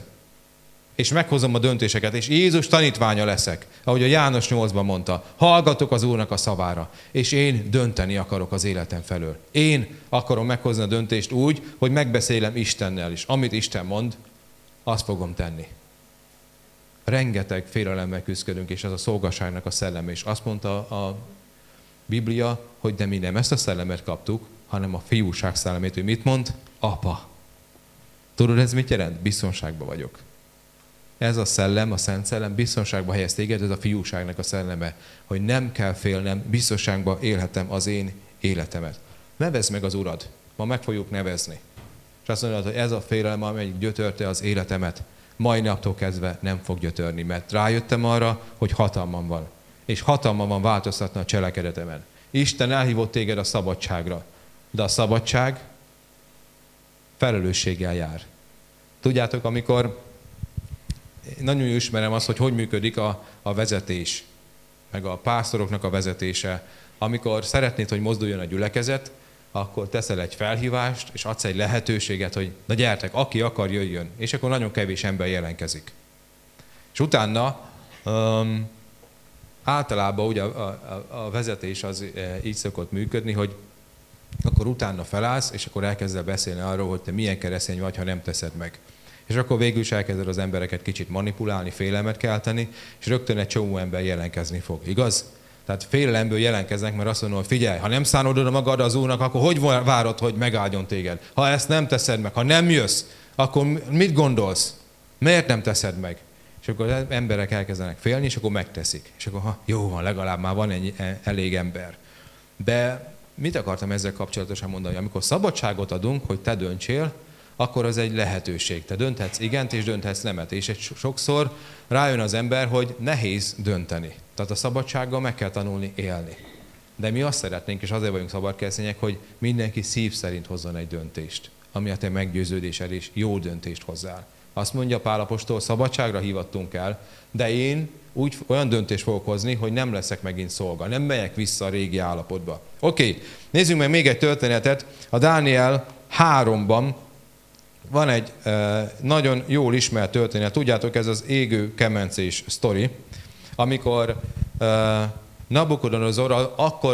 És meghozom a döntéseket, és Jézus tanítványa leszek. Ahogy a János 8-ban mondta, hallgatok az Úrnak a szavára, és én dönteni akarok az életem felől. Én akarom meghozni a döntést úgy, hogy megbeszélem Istennel is. Amit Isten mond, azt fogom tenni. Rengeteg félelemmel küzdködünk, és ez a szolgaságnak a szelleme. És azt mondta a Biblia, hogy de mi nem ezt a szellemet kaptuk, hanem a fiúság szellemét. Ő mit mond? Apa. Tudod, ez mit jelent? Biztonságban vagyok. Ez a szellem, a Szent Szellem biztonságba helyez téged, ez a fiúságnak a szelleme, hogy nem kell félnem, biztonságban élhetem az én életemet. Nevezd meg az Urad, ma meg fogjuk nevezni. És azt mondod, hogy ez a félelem, amelyik gyötörte az életemet, mai naptól kezdve nem fog gyötörni, mert rájöttem arra, hogy hatalmam van. És hatalmam van változtatni a cselekedetemen. Isten elhívott téged a szabadságra, de a szabadság felelősséggel jár. Tudjátok, amikor nagyon jól ismerem azt, hogy működik a vezetés, meg a pásztoroknak a vezetése. Amikor szeretnéd, hogy mozduljon a gyülekezet, akkor teszel egy felhívást, és adsz egy lehetőséget, hogy na gyertek, aki akar, jöjjön. És akkor nagyon kevés ember jelentkezik. És utána általában ugye a vezetés az így szokott működni, hogy akkor utána felállsz, és akkor elkezdel beszélni arról, hogy te milyen keresztény vagy, ha nem teszed meg. És akkor végül is elkezded az embereket kicsit manipulálni, félelmet kelteni, és rögtön egy csomó ember jelentkezni fog. Igaz? Tehát félelemből jelentkeznek, mert azt mondom, hogy figyelj, ha nem szánod oda magad az Úrnak, akkor hogy várod, hogy megáldjon téged? Ha ezt nem teszed meg, ha nem jössz, akkor mit gondolsz? Miért nem teszed meg? És akkor az emberek elkezdenek félni, és akkor megteszik. És akkor jó van, legalább már van elég ember. De mit akartam ezzel kapcsolatosan mondani? Amikor szabadságot adunk, hogy te döntsél, akkor az egy lehetőség. Te dönthetsz igent, és dönthetsz nemet. És sokszor rájön az ember, hogy nehéz dönteni. Tehát a szabadsággal meg kell tanulni élni. De mi azt szeretnénk, és azért vagyunk szabadkeresztények, hogy mindenki szív szerint hozzon egy döntést, ami a te meggyőződésed és jó döntést hozzál. Azt mondja Pál apostol, szabadságra hívattunk el, de én olyan döntést fogok hozni, hogy nem leszek megint szolga, nem megyek vissza a régi állapotba. Oké, nézzünk meg még egy történetet. A Dániel 3-ban van egy nagyon jól ismert történet. Tudjátok, ez az égő kemencés sztori, amikor Nabukodonozor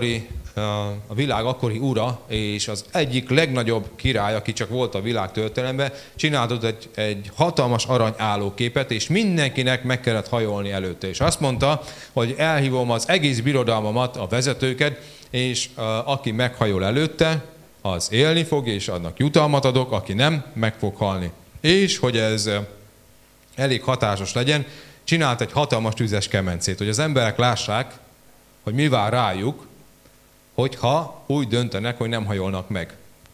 a világ akkori ura, és az egyik legnagyobb király, aki csak volt a világ történelemben, csináltott egy hatalmas arany állóképet, és mindenkinek meg kellett hajolni előtte. És azt mondta, hogy elhívom az egész birodalmamat, a vezetőket, és aki meghajol előtte, az élni fog, és annak jutalmat adok, aki nem, meg fog halni. És hogy ez elég hatásos legyen, csinált egy hatalmas tüzes kemencét, hogy az emberek lássák, hogy mi vár rájuk, hogyha úgy döntenek, hogy nem hajolnak meg.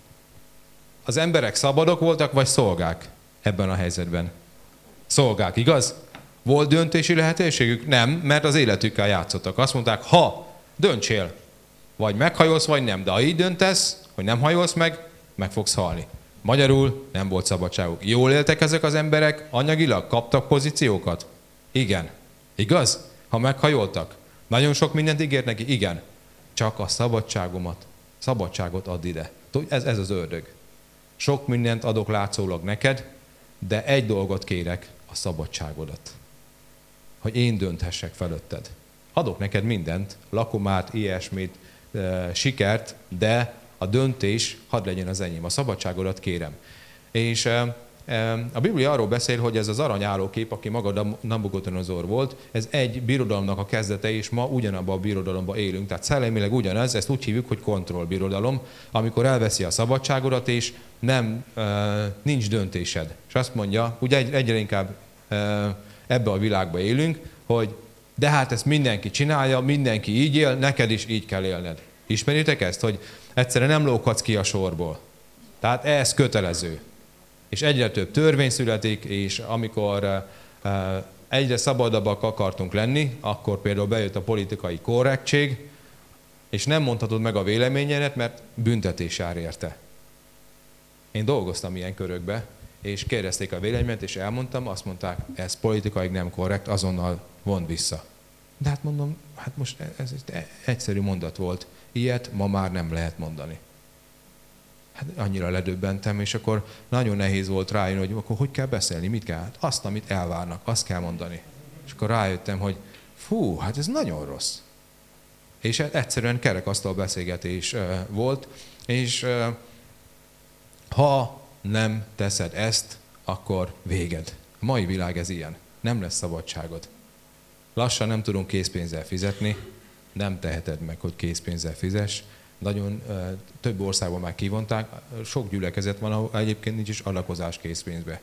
Az emberek szabadok voltak, vagy szolgák ebben a helyzetben? Szolgák, igaz? Volt döntési lehetőségük? Nem, mert az életükkel játszottak. Azt mondták, ha döntsél, vagy meghajolsz, vagy nem. De ha így döntesz, hogy nem hajolsz meg fogsz halni. Magyarul nem volt szabadságuk. Jól éltek ezek az emberek? Anyagilag kaptak pozíciókat? Igen. Igaz? Ha meghajoltak? Nagyon sok mindent ígért neki? Igen. Csak a szabadságot add ide. Ez az ördög. Sok mindent adok látszólag neked, de egy dolgot kérek, a szabadságodat. Hogy én dönthessek felőtted. Adok neked mindent, lakomát, ilyesmit, sikert, de a döntés hadd legyen az enyém. A szabadságodat kérem. És a Biblia arról beszél, hogy ez az aranyállókép, aki maga Nabukodonozor volt, ez egy birodalomnak a kezdete, és ma ugyanabban a birodalomban élünk. Tehát szellemileg ugyanez, ezt úgy hívjuk, hogy kontrollbirodalom, amikor elveszi a szabadságodat, és nincs döntésed. És azt mondja, ugye egyre inkább ebbe a világba élünk, hogy de hát ezt mindenki csinálja, mindenki így él, neked is így kell élned. Ismeritek ezt, hogy egyszerűen nem lóghatsz ki a sorból. Tehát ez kötelező. És egyre több törvény születik, és amikor egyre szabadabbak akartunk lenni, akkor például bejött a politikai korrektség, és nem mondhatod meg a véleményedet, mert büntetés jár érte. Én dolgoztam ilyen körökbe, és kérdezték a véleményemet, és elmondtam, azt mondták, ez politikailag nem korrekt, azonnal vond vissza. De hát mondom, hát most ez egy egyszerű mondat volt, ilyet ma már nem lehet mondani. Hát annyira ledöbbentem, és akkor nagyon nehéz volt rájönni, hogy akkor hogy kell beszélni, mit kell? Hát azt, amit elvárnak, azt kell mondani. És akkor rájöttem, hogy fú, hát ez nagyon rossz. És egyszerűen kerekasztal beszélgetés volt, és ha nem teszed ezt, akkor véged. A mai világ ez ilyen. Nem lesz szabadságod. Lassan nem tudunk készpénzzel fizetni, nem teheted meg, hogy készpénzzel fizess. Nagyon több országban már kivonták, sok gyülekezet van, ahol egyébként nincs is adakozás készpénzbe.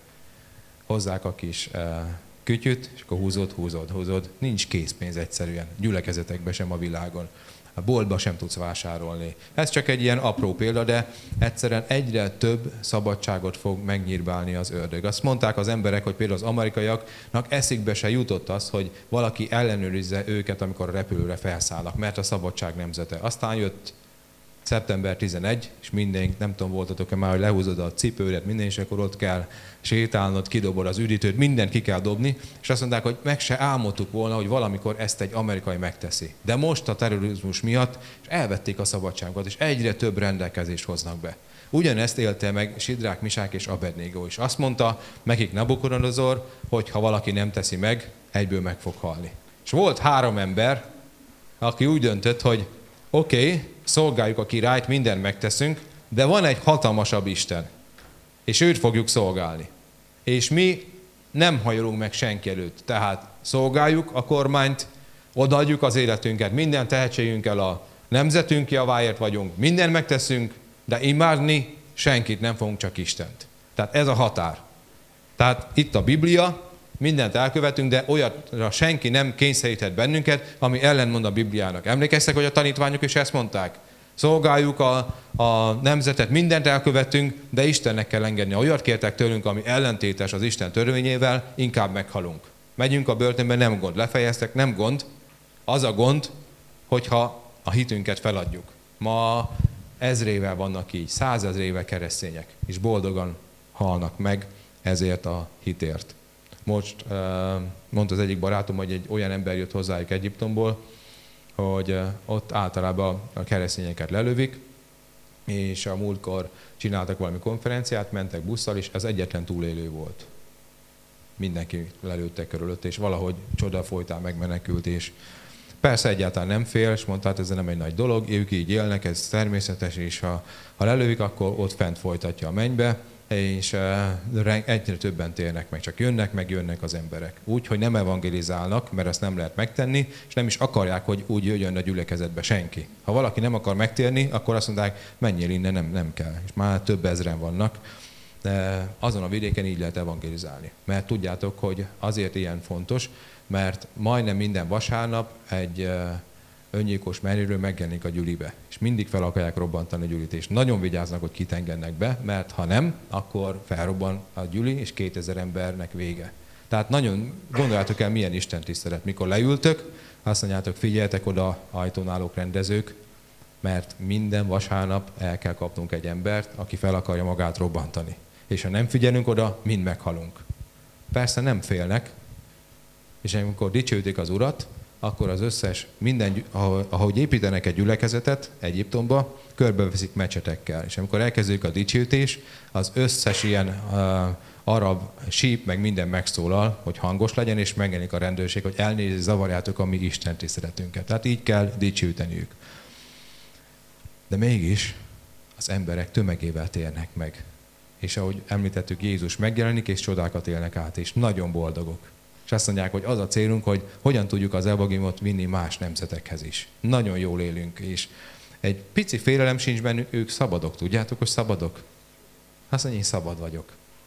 Hozzák a kis kütyüt, és akkor húzod. Nincs készpénz egyszerűen, gyülekezetekben sem a világon. A boltba sem tudsz vásárolni. Ez csak egy ilyen apró példa, de egyszerűen egyre több szabadságot fog megnyírbálni az ördög. Azt mondták az emberek, hogy például az amerikaiaknak eszükbe se jutott az, hogy valaki ellenőrizze őket, amikor a repülőre felszállnak, mert a szabadság nemzete. Aztán jött szeptember 11, és minden, nem tudom, voltatok-e már, hogy lehúzod a cipődet, minden, és akkor ott kell sétálnod, kidobod az üdítőt, mindent ki kell dobni, és azt mondták, hogy meg se álmodtuk volna, hogy valamikor ezt egy amerikai megteszi. De most a terrorizmus miatt elvették a szabadságot, és egyre több rendelkezést hoznak be. Ugyanezt élte meg Sidrák, Misák és Abednego is. Azt mondta nekik Nabukodonozor, hogy ha valaki nem teszi meg, egyből meg fog halni. És volt 3 ember, aki úgy döntött, hogy oké, szolgáljuk a királyt, mindent megteszünk, de van egy hatalmasabb Isten, és őt fogjuk szolgálni. És mi nem hajolunk meg senki előtt, tehát szolgáljuk a kormányt, odaadjuk az életünket, minden tehetségünkkel a nemzetünk javáért vagyunk, mindent megteszünk, de imádni senkit nem fogunk, csak Istent. Tehát ez a határ. Tehát itt a Biblia, mindent elkövetünk, de olyatra senki nem kényszeríthet bennünket, ami ellentmond a Bibliának. Emlékeztek, hogy a tanítványok is ezt mondták? Szolgáljuk a nemzetet, mindent elkövettünk, de Istennek kell engedni. Ha olyat kértek tőlünk, ami ellentétes az Isten törvényével, inkább meghalunk. Megyünk a börtönbe, nem gond. Lefejeztek, nem gond. Az a gond, hogyha a hitünket feladjuk. Ma ezrével vannak így, 100 000 keresztények, és boldogan halnak meg ezért a hitért. Most mondta az egyik barátom, hogy egy olyan ember jött hozzájuk Egyiptomból, hogy ott általában a keresztényeket lelövik, és a múltkor csináltak valami konferenciát, mentek busszal, és ez egyetlen túlélő volt. Mindenki lelőttek körülött, és valahogy csoda folytán megmenekült, és persze egyáltalán nem fél, és mondta, hát ez nem egy nagy dolog, ők így élnek, ez természetes, és ha lelövik, akkor ott fent folytatja a mennybe, és egyre többen térnek meg, csak jönnek az emberek. Úgy, hogy nem evangelizálnak, mert ezt nem lehet megtenni, és nem is akarják, hogy úgy jöjjön a gyülekezetbe senki. Ha valaki nem akar megtérni, akkor azt mondják, menjél innen, nem kell. És már több ezren vannak. De azon a vidéken így lehet evangelizálni. Mert tudjátok, hogy azért ilyen fontos, mert majdnem minden vasárnap egy öngyilkos merénylő megjelenik a gyülibe. És mindig fel akarják robbantani a gyülit, és nagyon vigyáznak, hogy kit engednek be, mert ha nem, akkor felrobban a gyüli, és 2000 embernek vége. Tehát nagyon gondoljátok el, milyen Isten tisztelet. Mikor leültök, azt mondjátok, figyeljetek oda, ajtón állók, rendezők, mert minden vasárnap el kell kapnunk egy embert, aki fel akarja magát robbantani. És ha nem figyelünk oda, mind meghalunk. Persze nem félnek, és amikor dicsőítik az Urat, akkor az összes, ahogy építenek egy gyülekezetet Egyiptomba, körbeveszik mecsetekkel. És amikor elkezdődik a dicsőítés, az összes ilyen arab síp, meg minden megszólal, hogy hangos legyen, és megjelenik a rendőrség, hogy elnézést, zavarjátok a mi Isten tiszteletünket. Tehát így kell dicsőíteniük. De mégis az emberek tömegével térnek meg. És ahogy említettük, Jézus megjelenik, és csodákat élnek át, és nagyon boldogok. És azt mondják, hogy az a célunk, hogy hogyan tudjuk az evangéliumot vinni más nemzetekhez is. Nagyon jól élünk, és egy pici félelem sincs bennük, ők szabadok. Tudjátok, hogy szabadok? Azt mondja, én szabad vagyok.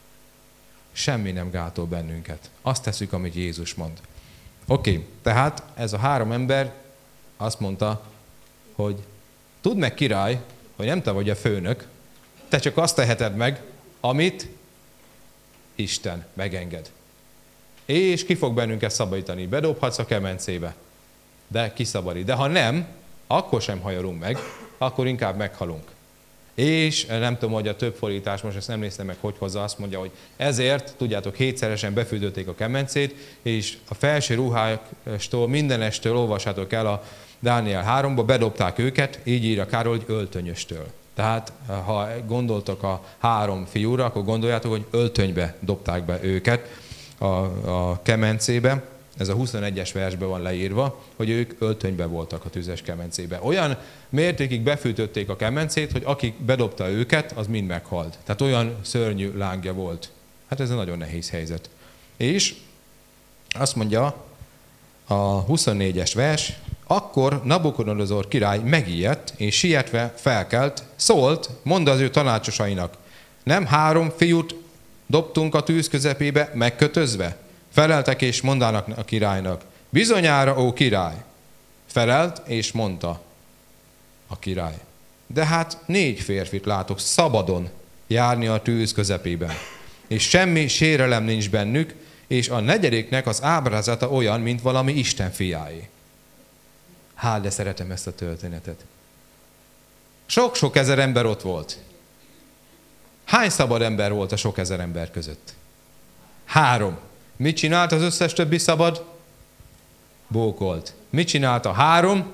Semmi nem gátol bennünket. Azt tesszük, amit Jézus mond. Oké, tehát ez a 3 ember azt mondta, hogy tudd meg, király, hogy nem te vagy a főnök, te csak azt teheted meg, amit Isten megenged. És ki fog bennünket szabadítani? Bedobhatsz a kemencébe, de kiszabadít. De ha nem, akkor sem hajolunk meg, akkor inkább meghalunk. És nem tudom, hogy a több fordítás, most ezt nem néztem meg, hogy hozza, azt mondja, hogy ezért, tudjátok, 7-szeresen befürdötték a kemencét, és a felső ruhástól, mindenestől olvassátok el a Dániel 3-ba, bedobták őket, így írja Károly, hogy öltönyöstől. Tehát, ha gondoltok a 3 fiúra, akkor gondoljátok, hogy öltönybe dobták be őket a kemencébe. Ez a 21-es versben van leírva, hogy ők öltönybe voltak a tüzes kemencébe. Olyan mértékig befűtötték a kemencét, hogy aki bedobta őket, az mind meghalt. Tehát olyan szörnyű lángja volt. Hát ez egy nagyon nehéz helyzet. És azt mondja a 24-es vers, akkor Nabukodonozor király megijedt, és sietve felkelt, szólt, mondta az ő tanácsosainak, nem 3 fiút dobtunk a tűz közepébe megkötözve? Feleltek és mondának a királynak, bizonyára, ó király. Felelt és mondta a király, de hát 4 férfit látok szabadon járni a tűz közepében, és semmi sérelem nincs bennük, és a 4. az ábrázata olyan, mint valami Isten fiáé. Hát, de szeretem ezt a történetet. Sok-sok ezer ember ott volt. Hány szabad ember volt a sok ezer ember között? 3. Mit csinált az összes többi szabad? Bókolt. Mit csinált a 3?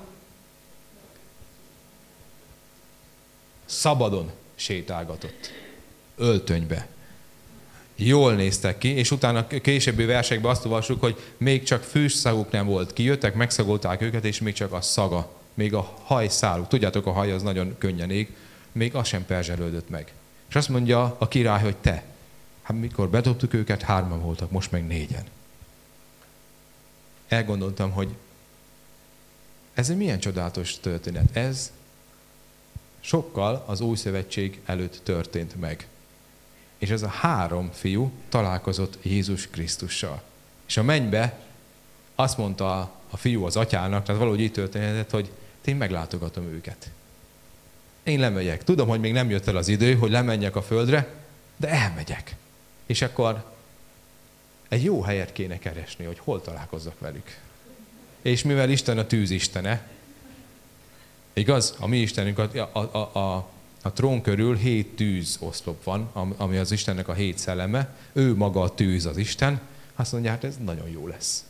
Szabadon sétálgatott. Öltönybe. Jól néztek ki, és utána későbbi versekben azt olvassuk, hogy még csak fűszaguk nem volt. Kijöttek, megszagolták őket, és még csak a szaga, még a hajszáluk. Tudjátok, a haj az nagyon könnyen ég, még az sem perzselődött meg. És azt mondja a király, hogy te, hát mikor bedobtuk őket, 3 voltak, most meg 4. Elgondoltam, hogy ez egy milyen csodálatos történet. Ez sokkal az Új Szövetség előtt történt meg. És ez a 3 fiú találkozott Jézus Krisztussal. És a mennybe azt mondta a fiú az atyának, tehát valahogy így történhetett, hogy én meglátogatom őket. Én lemegyek. Tudom, hogy még nem jött el az idő, hogy lemenjek a földre, de elmegyek. És akkor egy jó helyet kéne keresni, hogy hol találkozzak velük. És mivel Isten a tűz istene, igaz? A mi Istenünk A trón körül 7 tűz oszlop van, ami az Istennek a 7 szelleme. Ő maga a tűz az Isten. Azt mondja, hát ez nagyon jó lesz.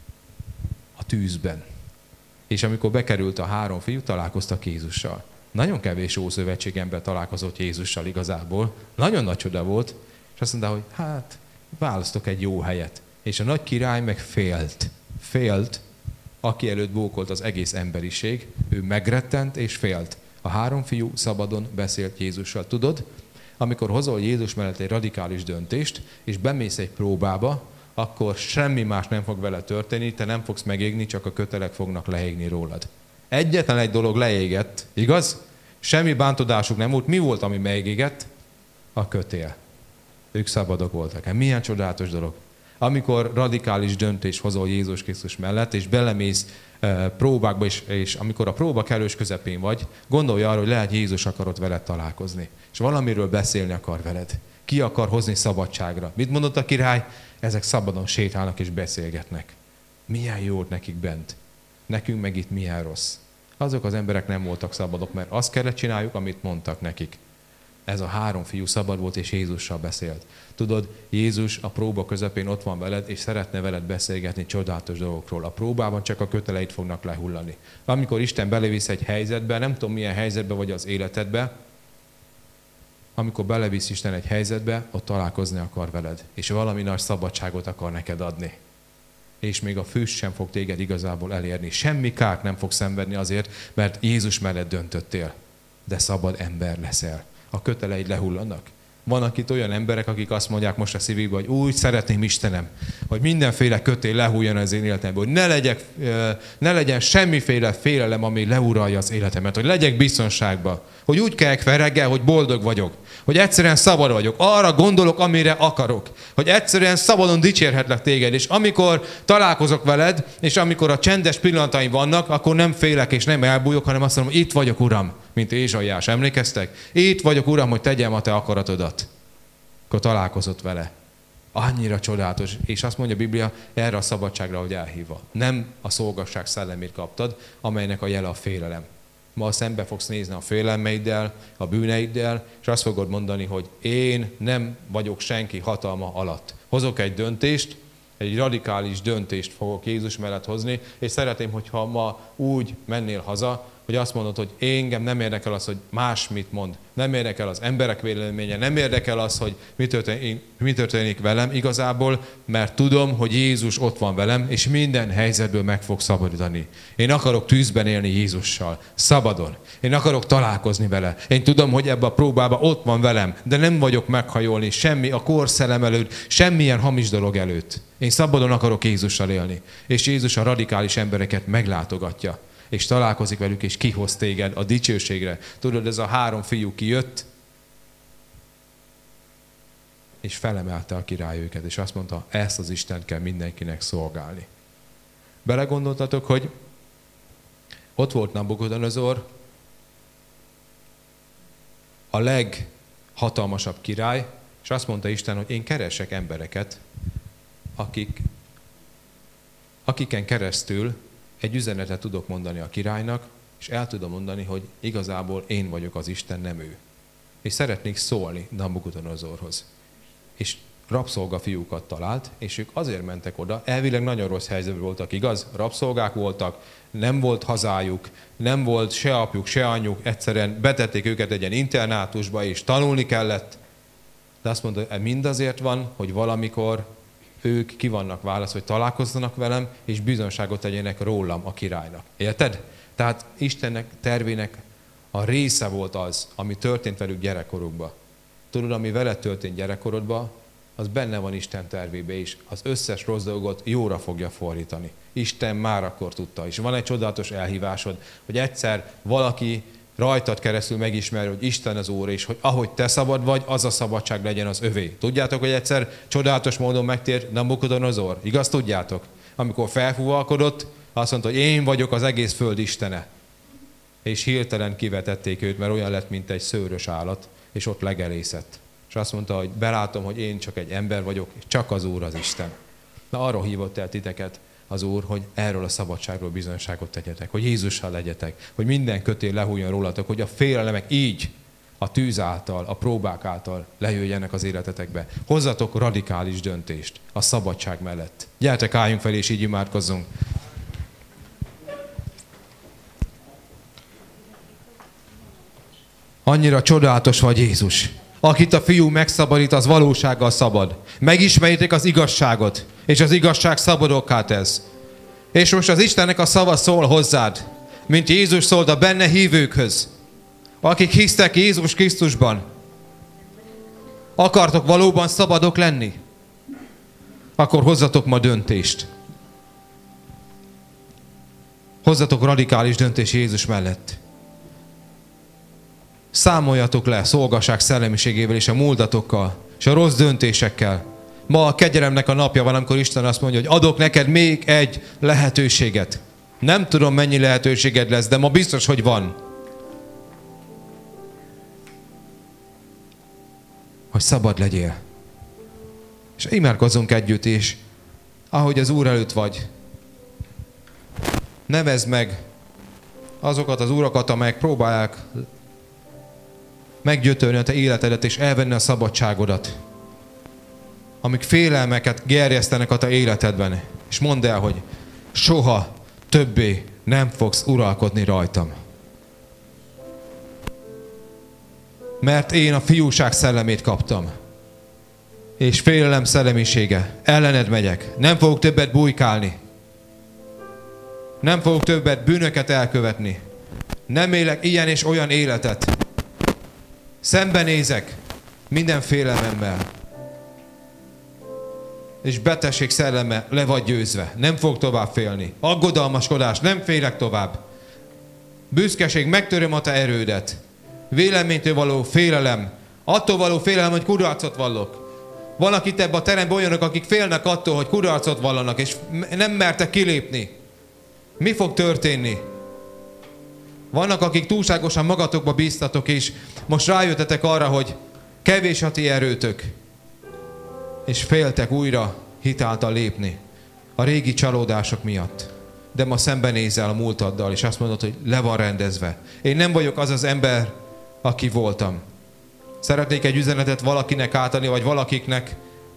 A tűzben. És amikor bekerült a 3 fiú, találkoztak Jézussal. Nagyon kevés ószövetség ember találkozott Jézussal igazából. Nagyon nagy csoda volt. És azt mondta, hogy hát választok egy jó helyet. És a nagy király meg félt. Félt, aki előtt bókolt az egész emberiség. Ő megrettent és félt. A 3 fiú szabadon beszélt Jézussal. Tudod, amikor hozol Jézus mellett egy radikális döntést, és bemész egy próbába, akkor semmi más nem fog vele történni, te nem fogsz megégni, csak a kötelek fognak leégni rólad. Egyetlen egy dolog leégett, igaz? Semmi bántodásuk nem volt. Mi volt, ami megégett? A kötél. Ők szabadok voltak. Milyen csodálatos dolog. Amikor radikális döntés hozol Jézus Krisztus mellett, és belemész próbákba, és amikor a próba kellős közepén vagy, gondolj arra, hogy lehet Jézus akarod veled találkozni. És valamiről beszélni akar veled. Ki akar hozni szabadságra. Mit mondott a király? Ezek szabadon sétálnak és beszélgetnek. Milyen jó nekik bent. Nekünk meg itt milyen rossz. Azok az emberek nem voltak szabadok, mert azt kellett csináljuk, amit mondtak nekik. Ez a 3 fiú szabad volt, és Jézussal beszélt. Tudod, Jézus a próba közepén ott van veled, és szeretne veled beszélgetni csodálatos dolgokról. A próbában csak a köteleit fognak lehullani. Amikor Isten belevisz egy helyzetbe, nem tudom milyen helyzetbe vagy az életedbe, amikor belevisz Isten egy helyzetbe, ott találkozni akar veled, és valami nagy szabadságot akar neked adni. És még a füst sem fog téged igazából elérni. Semmi kárt nem fog szenvedni azért, mert Jézus mellett döntöttél. De szabad ember leszel. A köteleid lehullanak. Vannak itt olyan emberek, akik azt mondják most a szívükben, hogy úgy szeretném Istenem, hogy mindenféle kötél lehújjon az én életemből, hogy ne legyen semmiféle félelem, ami leuralja az életemet, hogy legyek biztonságban, hogy úgy kelljek fel reggel, hogy boldog vagyok, hogy egyszerűen szabad vagyok, arra gondolok, amire akarok, hogy egyszerűen szabadon dicsérhetlek téged, és amikor találkozok veled, és amikor a csendes pillanataim vannak, akkor nem félek és nem elbújok, hanem azt mondom, itt vagyok, Uram, mint Ézsaiás, emlékeztek? Itt vagyok, Uram, hogy tegyem a te akaratodat. Akkor találkozott vele. Annyira csodálatos. És azt mondja a Biblia, erre a szabadságra, hogy elhívva. Nem a szolgasság szellemét kaptad, amelynek a jele a félelem. Ma szembe fogsz nézni a félelmeiddel, a bűneiddel, és azt fogod mondani, hogy én nem vagyok senki hatalma alatt. Hozok egy döntést, egy radikális döntést fogok Jézus mellett hozni, és szeretném, hogyha ma úgy mennél haza, hogy azt mondod, hogy engem nem érdekel az, hogy más mit mond. Nem érdekel az emberek véleménye, nem érdekel az, hogy mi történik velem igazából, mert tudom, hogy Jézus ott van velem, és minden helyzetből meg fog szabadítani. Én akarok tűzben élni Jézussal, szabadon. Én akarok találkozni vele. Én tudom, hogy ebbe a próbába ott van velem, de nem vagyok meghajolni semmi a korszellem előtt, semmilyen hamis dolog előtt. Én szabadon akarok Jézussal élni. És Jézus a radikális embereket meglátogatja. És találkozik velük, és kihoz téged a dicsőségre. Tudod, ez a 3 fiú kijött, és felemelte a király őket, és azt mondta, ezt az Istent kell mindenkinek szolgálni. Belegondoltatok, hogy ott volt Nabukodonozor, a leghatalmasabb király, és azt mondta Isten, hogy én keresek embereket, akiken keresztül egy üzenetet tudok mondani a királynak, és el tudom mondani, hogy igazából én vagyok az Isten, nem ő. És szeretnék szólni Nabukodonozorhoz. És rabszolgafiúkat talált, és ők azért mentek oda, elvileg nagyon rossz helyzetben voltak, igaz? Rabszolgák voltak, nem volt hazájuk, nem volt se apjuk, se anyjuk, egyszerűen betették őket egy ilyen internátusba, és tanulni kellett. De azt mondta, hogy mind azért van, hogy valamikor ők ki vannak válasz, hogy találkozzanak velem, és bizonságot tegyenek rólam a királynak. Érted? Tehát Istennek tervének a része volt az, ami történt velük gyerekkorukban. Tudod, ami veled történt gyerekkorodban, az benne van Isten tervébe is. Az összes rossz dolgot jóra fogja fordítani. Isten már akkor tudta. És van egy csodálatos elhívásod, hogy egyszer valaki rajtad keresztül megismeri, hogy Isten az Úr, és hogy ahogy te szabad vagy, az a szabadság legyen az övé. Tudjátok, hogy egyszer csodálatos módon megtért Nabukodonozor? Igaz, tudjátok? Amikor felfúvalkodott, azt mondta, hogy én vagyok az egész föld istene. És hirtelen kivetették őt, mert olyan lett, mint egy szőrös állat, és ott legelészett. És azt mondta, hogy belátom, hogy én csak egy ember vagyok, és csak az Úr az Isten. Na, arról hívott el titeket az Úr, hogy erről a szabadságról bizonyságot tegyetek, hogy Jézussal legyetek, hogy minden kötél lehújjon rólatok, hogy a félelemek így, a tűz által, a próbák által lejöjjenek az életetekbe. Hozzatok radikális döntést a szabadság mellett. Gyertek, álljunk fel és így imádkozzunk. Annyira csodálatos vagy, Jézus. Akit a Fiú megszabadít, az valósággal szabad. Megismeritek az igazságot, és az igazság szabadokká tesz. És most az Istennek a szava szól hozzád, mint Jézus szólt a benne hívőkhöz, akik hisztek Jézus Krisztusban. Akartok valóban szabadok lenni? Akkor hozzatok ma döntést. Hozzatok radikális döntést Jézus mellett. Számoljatok le szolgaság szellemiségével és a múldatokkal, és a rossz döntésekkel. Ma a kegyelemnek a napja van, amikor Isten azt mondja, hogy adok neked még egy lehetőséget. Nem tudom, mennyi lehetőséged lesz, de ma biztos, hogy van. Hogy szabad legyél. És imádkozzunk együtt is, ahogy az Úr előtt vagy. Nevezd meg azokat az urakat, amelyek próbálják meggyötörni a te életedet és elvenni a szabadságodat. Amik félelmeket gerjesztenek a te életedben. És mondd el, hogy soha többé nem fogsz uralkodni rajtam. Mert én a fiúság szellemét kaptam. És félelem szellemisége. Ellened megyek. Nem fogok többet bujkálni. Nem fogok többet bűnöket elkövetni. Nem élek ilyen és olyan életet. Szembenézek minden félelmemmel. És betegség szelleme le vagy győzve. Nem fog tovább félni. Aggodalmaskodás, nem félek tovább. Büszkeség, megtöröm a te erődet. Véleménytől való félelem. Attól való félelem, hogy kudarcot vallok. Vannak itt ebben a teremben olyanok, akik félnek attól, hogy kudarcot vallanak, és nem mertek kilépni. Mi fog történni? Vannak, akik túlságosan magatokba bíztatok, és most rájöttetek arra, hogy kevés a ti erőtök, és féltek újra hitáltal lépni a régi csalódások miatt. De ma szembenézel a múltaddal, és azt mondod, hogy le van rendezve. Én nem vagyok az az ember, aki voltam. Szeretnék egy üzenetet valakinek átadni, vagy valakiknek.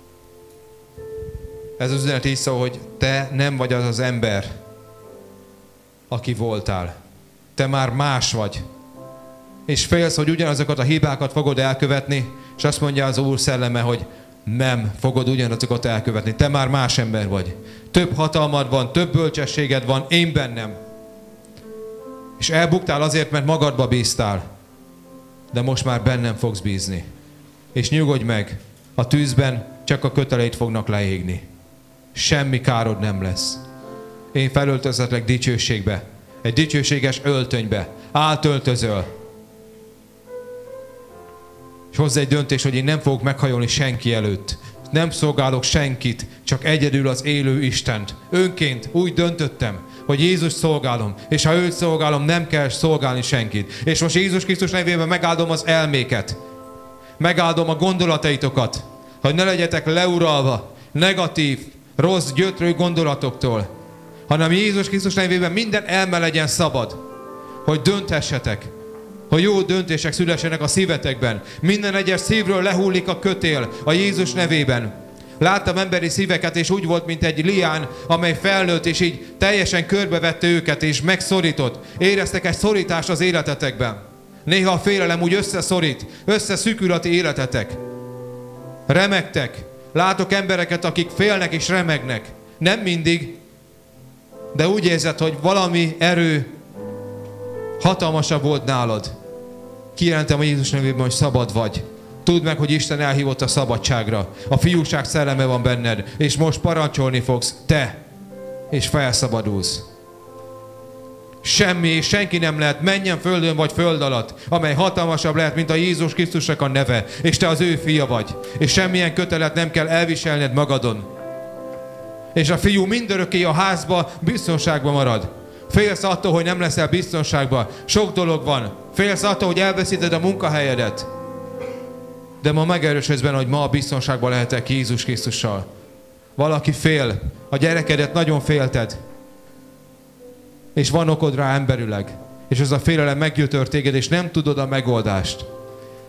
Ez az üzenet így szól, hogy te nem vagy az az ember, aki voltál. Te már más vagy. És félsz, hogy ugyanazokat a hibákat fogod elkövetni, és azt mondja az Úr szelleme, hogy nem fogod ugyanazokat elkövetni. Te már más ember vagy. Több hatalmad van, több bölcsességed van, én bennem. És elbuktál azért, mert magadba bíztál. De most már bennem fogsz bízni. És nyugodj meg, a tűzben csak a köteleid fognak leégni. Semmi károd nem lesz. Én felöltözhetlek dicsőségbe. Egy dicsőséges öltönybe. Átöltözöl. És hozzá egy döntés, hogy én nem fogok meghajolni senki előtt. Nem szolgálok senkit, csak egyedül az élő Istent. Önként úgy döntöttem, hogy Jézus szolgálom, és ha őt szolgálom, nem kell szolgálni senkit. És most Jézus Krisztus nevében megáldom az elméket. Megáldom a gondolataitokat, hogy ne legyetek leuralva negatív, rossz, gyötrő gondolatoktól, hanem Jézus Krisztus nevében minden elme legyen szabad, hogy dönthessetek, hogy jó döntések szülessenek a szívetekben. Minden egyes szívről lehullik a kötél a Jézus nevében. Láttam emberi szíveket, és úgy volt, mint egy lián, amely felnőtt, és így teljesen körbevette őket, és megszorított. Éreztek egy szorítást az életetekben. Néha a félelem úgy összeszorít, összeszűkül a ti életetek. Remegtek. Látok embereket, akik félnek és remegnek. Nem mindig, de úgy érzed, hogy valami erő hatalmasabb volt nálad. Kijelentem a Jézus nevében, hogy szabad vagy. Tudd meg, hogy Isten elhívott a szabadságra. A fiúság szelleme van benned, és most parancsolni fogsz te, és felszabadulsz. Semmi és senki nem lehet, menjen földön vagy föld alatt, amely hatalmasabb lehet, mint a Jézus Krisztusnak a neve, és te az ő fia vagy. És semmilyen kötelet nem kell elviselned magadon. És a fiú mindörökké a házba biztonságban marad. Félsz attól, hogy nem leszel biztonságban. Sok dolog van. Félsz attól, hogy elveszíted a munkahelyedet. De ma megerősödsz benne, hogy ma a biztonságban lehetek Jézus Krisztussal. Valaki fél. A gyerekedet nagyon félted. És van okod rá emberileg. És ez a félelem meggyötör téged, és nem tudod a megoldást.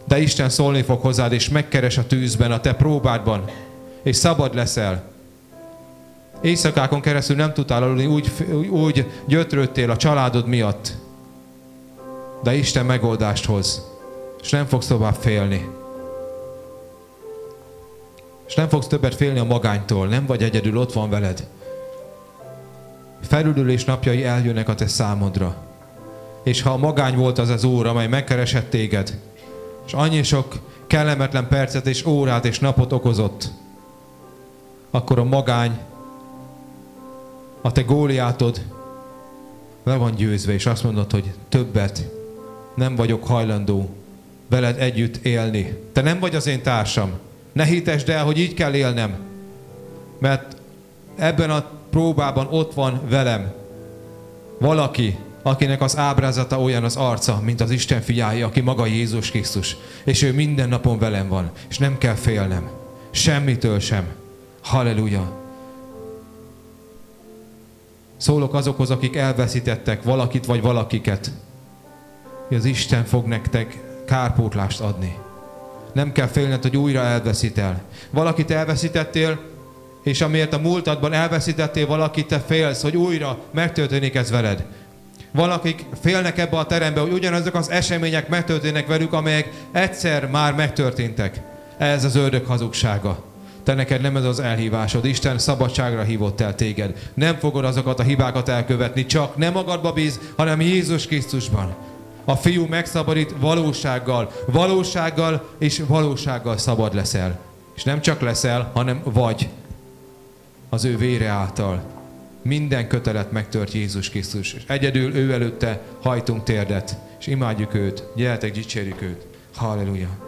De Isten szólni fog hozzád, és megkeres a tűzben, a te próbádban, és szabad leszel. Éjszakákon keresztül nem tudtál aludni, úgy gyötrődtél a családod miatt. De Isten megoldást hoz, és nem fogsz tovább félni. És nem fogsz többet félni a magánytól, nem vagy egyedül, ott van veled. Felüdülés napjai eljönnek a te számodra. És ha a magány volt az az Úr, amely megkeresett téged, és annyi sok kellemetlen percet és órát és napot okozott, akkor a magány, a te Góliátod le van győzve, és azt mondod, hogy többet nem vagyok hajlandó veled együtt élni. Te nem vagy az én társam. Ne hittesd el, hogy így kell élnem, mert ebben a próbában ott van velem valaki, akinek az ábrázata olyan az arca, mint az Isten fiája, aki maga Jézus Krisztus. És ő minden napon velem van, és nem kell félnem. Semmitől sem. Halleluja! Szólok azokhoz, akik elveszítettek valakit vagy valakiket, hogy az Isten fog nektek kárpótlást adni. Nem kell félned, hogy újra elveszítel. Valakit elveszítettél, és amiért a múltadban elveszítettél valakit, te félsz, hogy újra megtörténik ez veled. Valakik félnek ebbe a terembe, hogy ugyanazok az események megtörténnek velük, amelyek egyszer már megtörténtek. Ez az ördög hazugsága. Te neked nem ez az elhívásod. Isten szabadságra hívott el téged. Nem fogod azokat a hibákat elkövetni, csak nem magadba bíz, hanem Jézus Krisztusban. A Fiú megszabadít valósággal és valósággal szabad leszel. És nem csak leszel, hanem vagy az ő vére által. Minden kötelet megtört Jézus Krisztus. És egyedül ő előtte hajtunk térdet, és imádjuk őt. Gyertek, dicsérjük őt. Halleluja!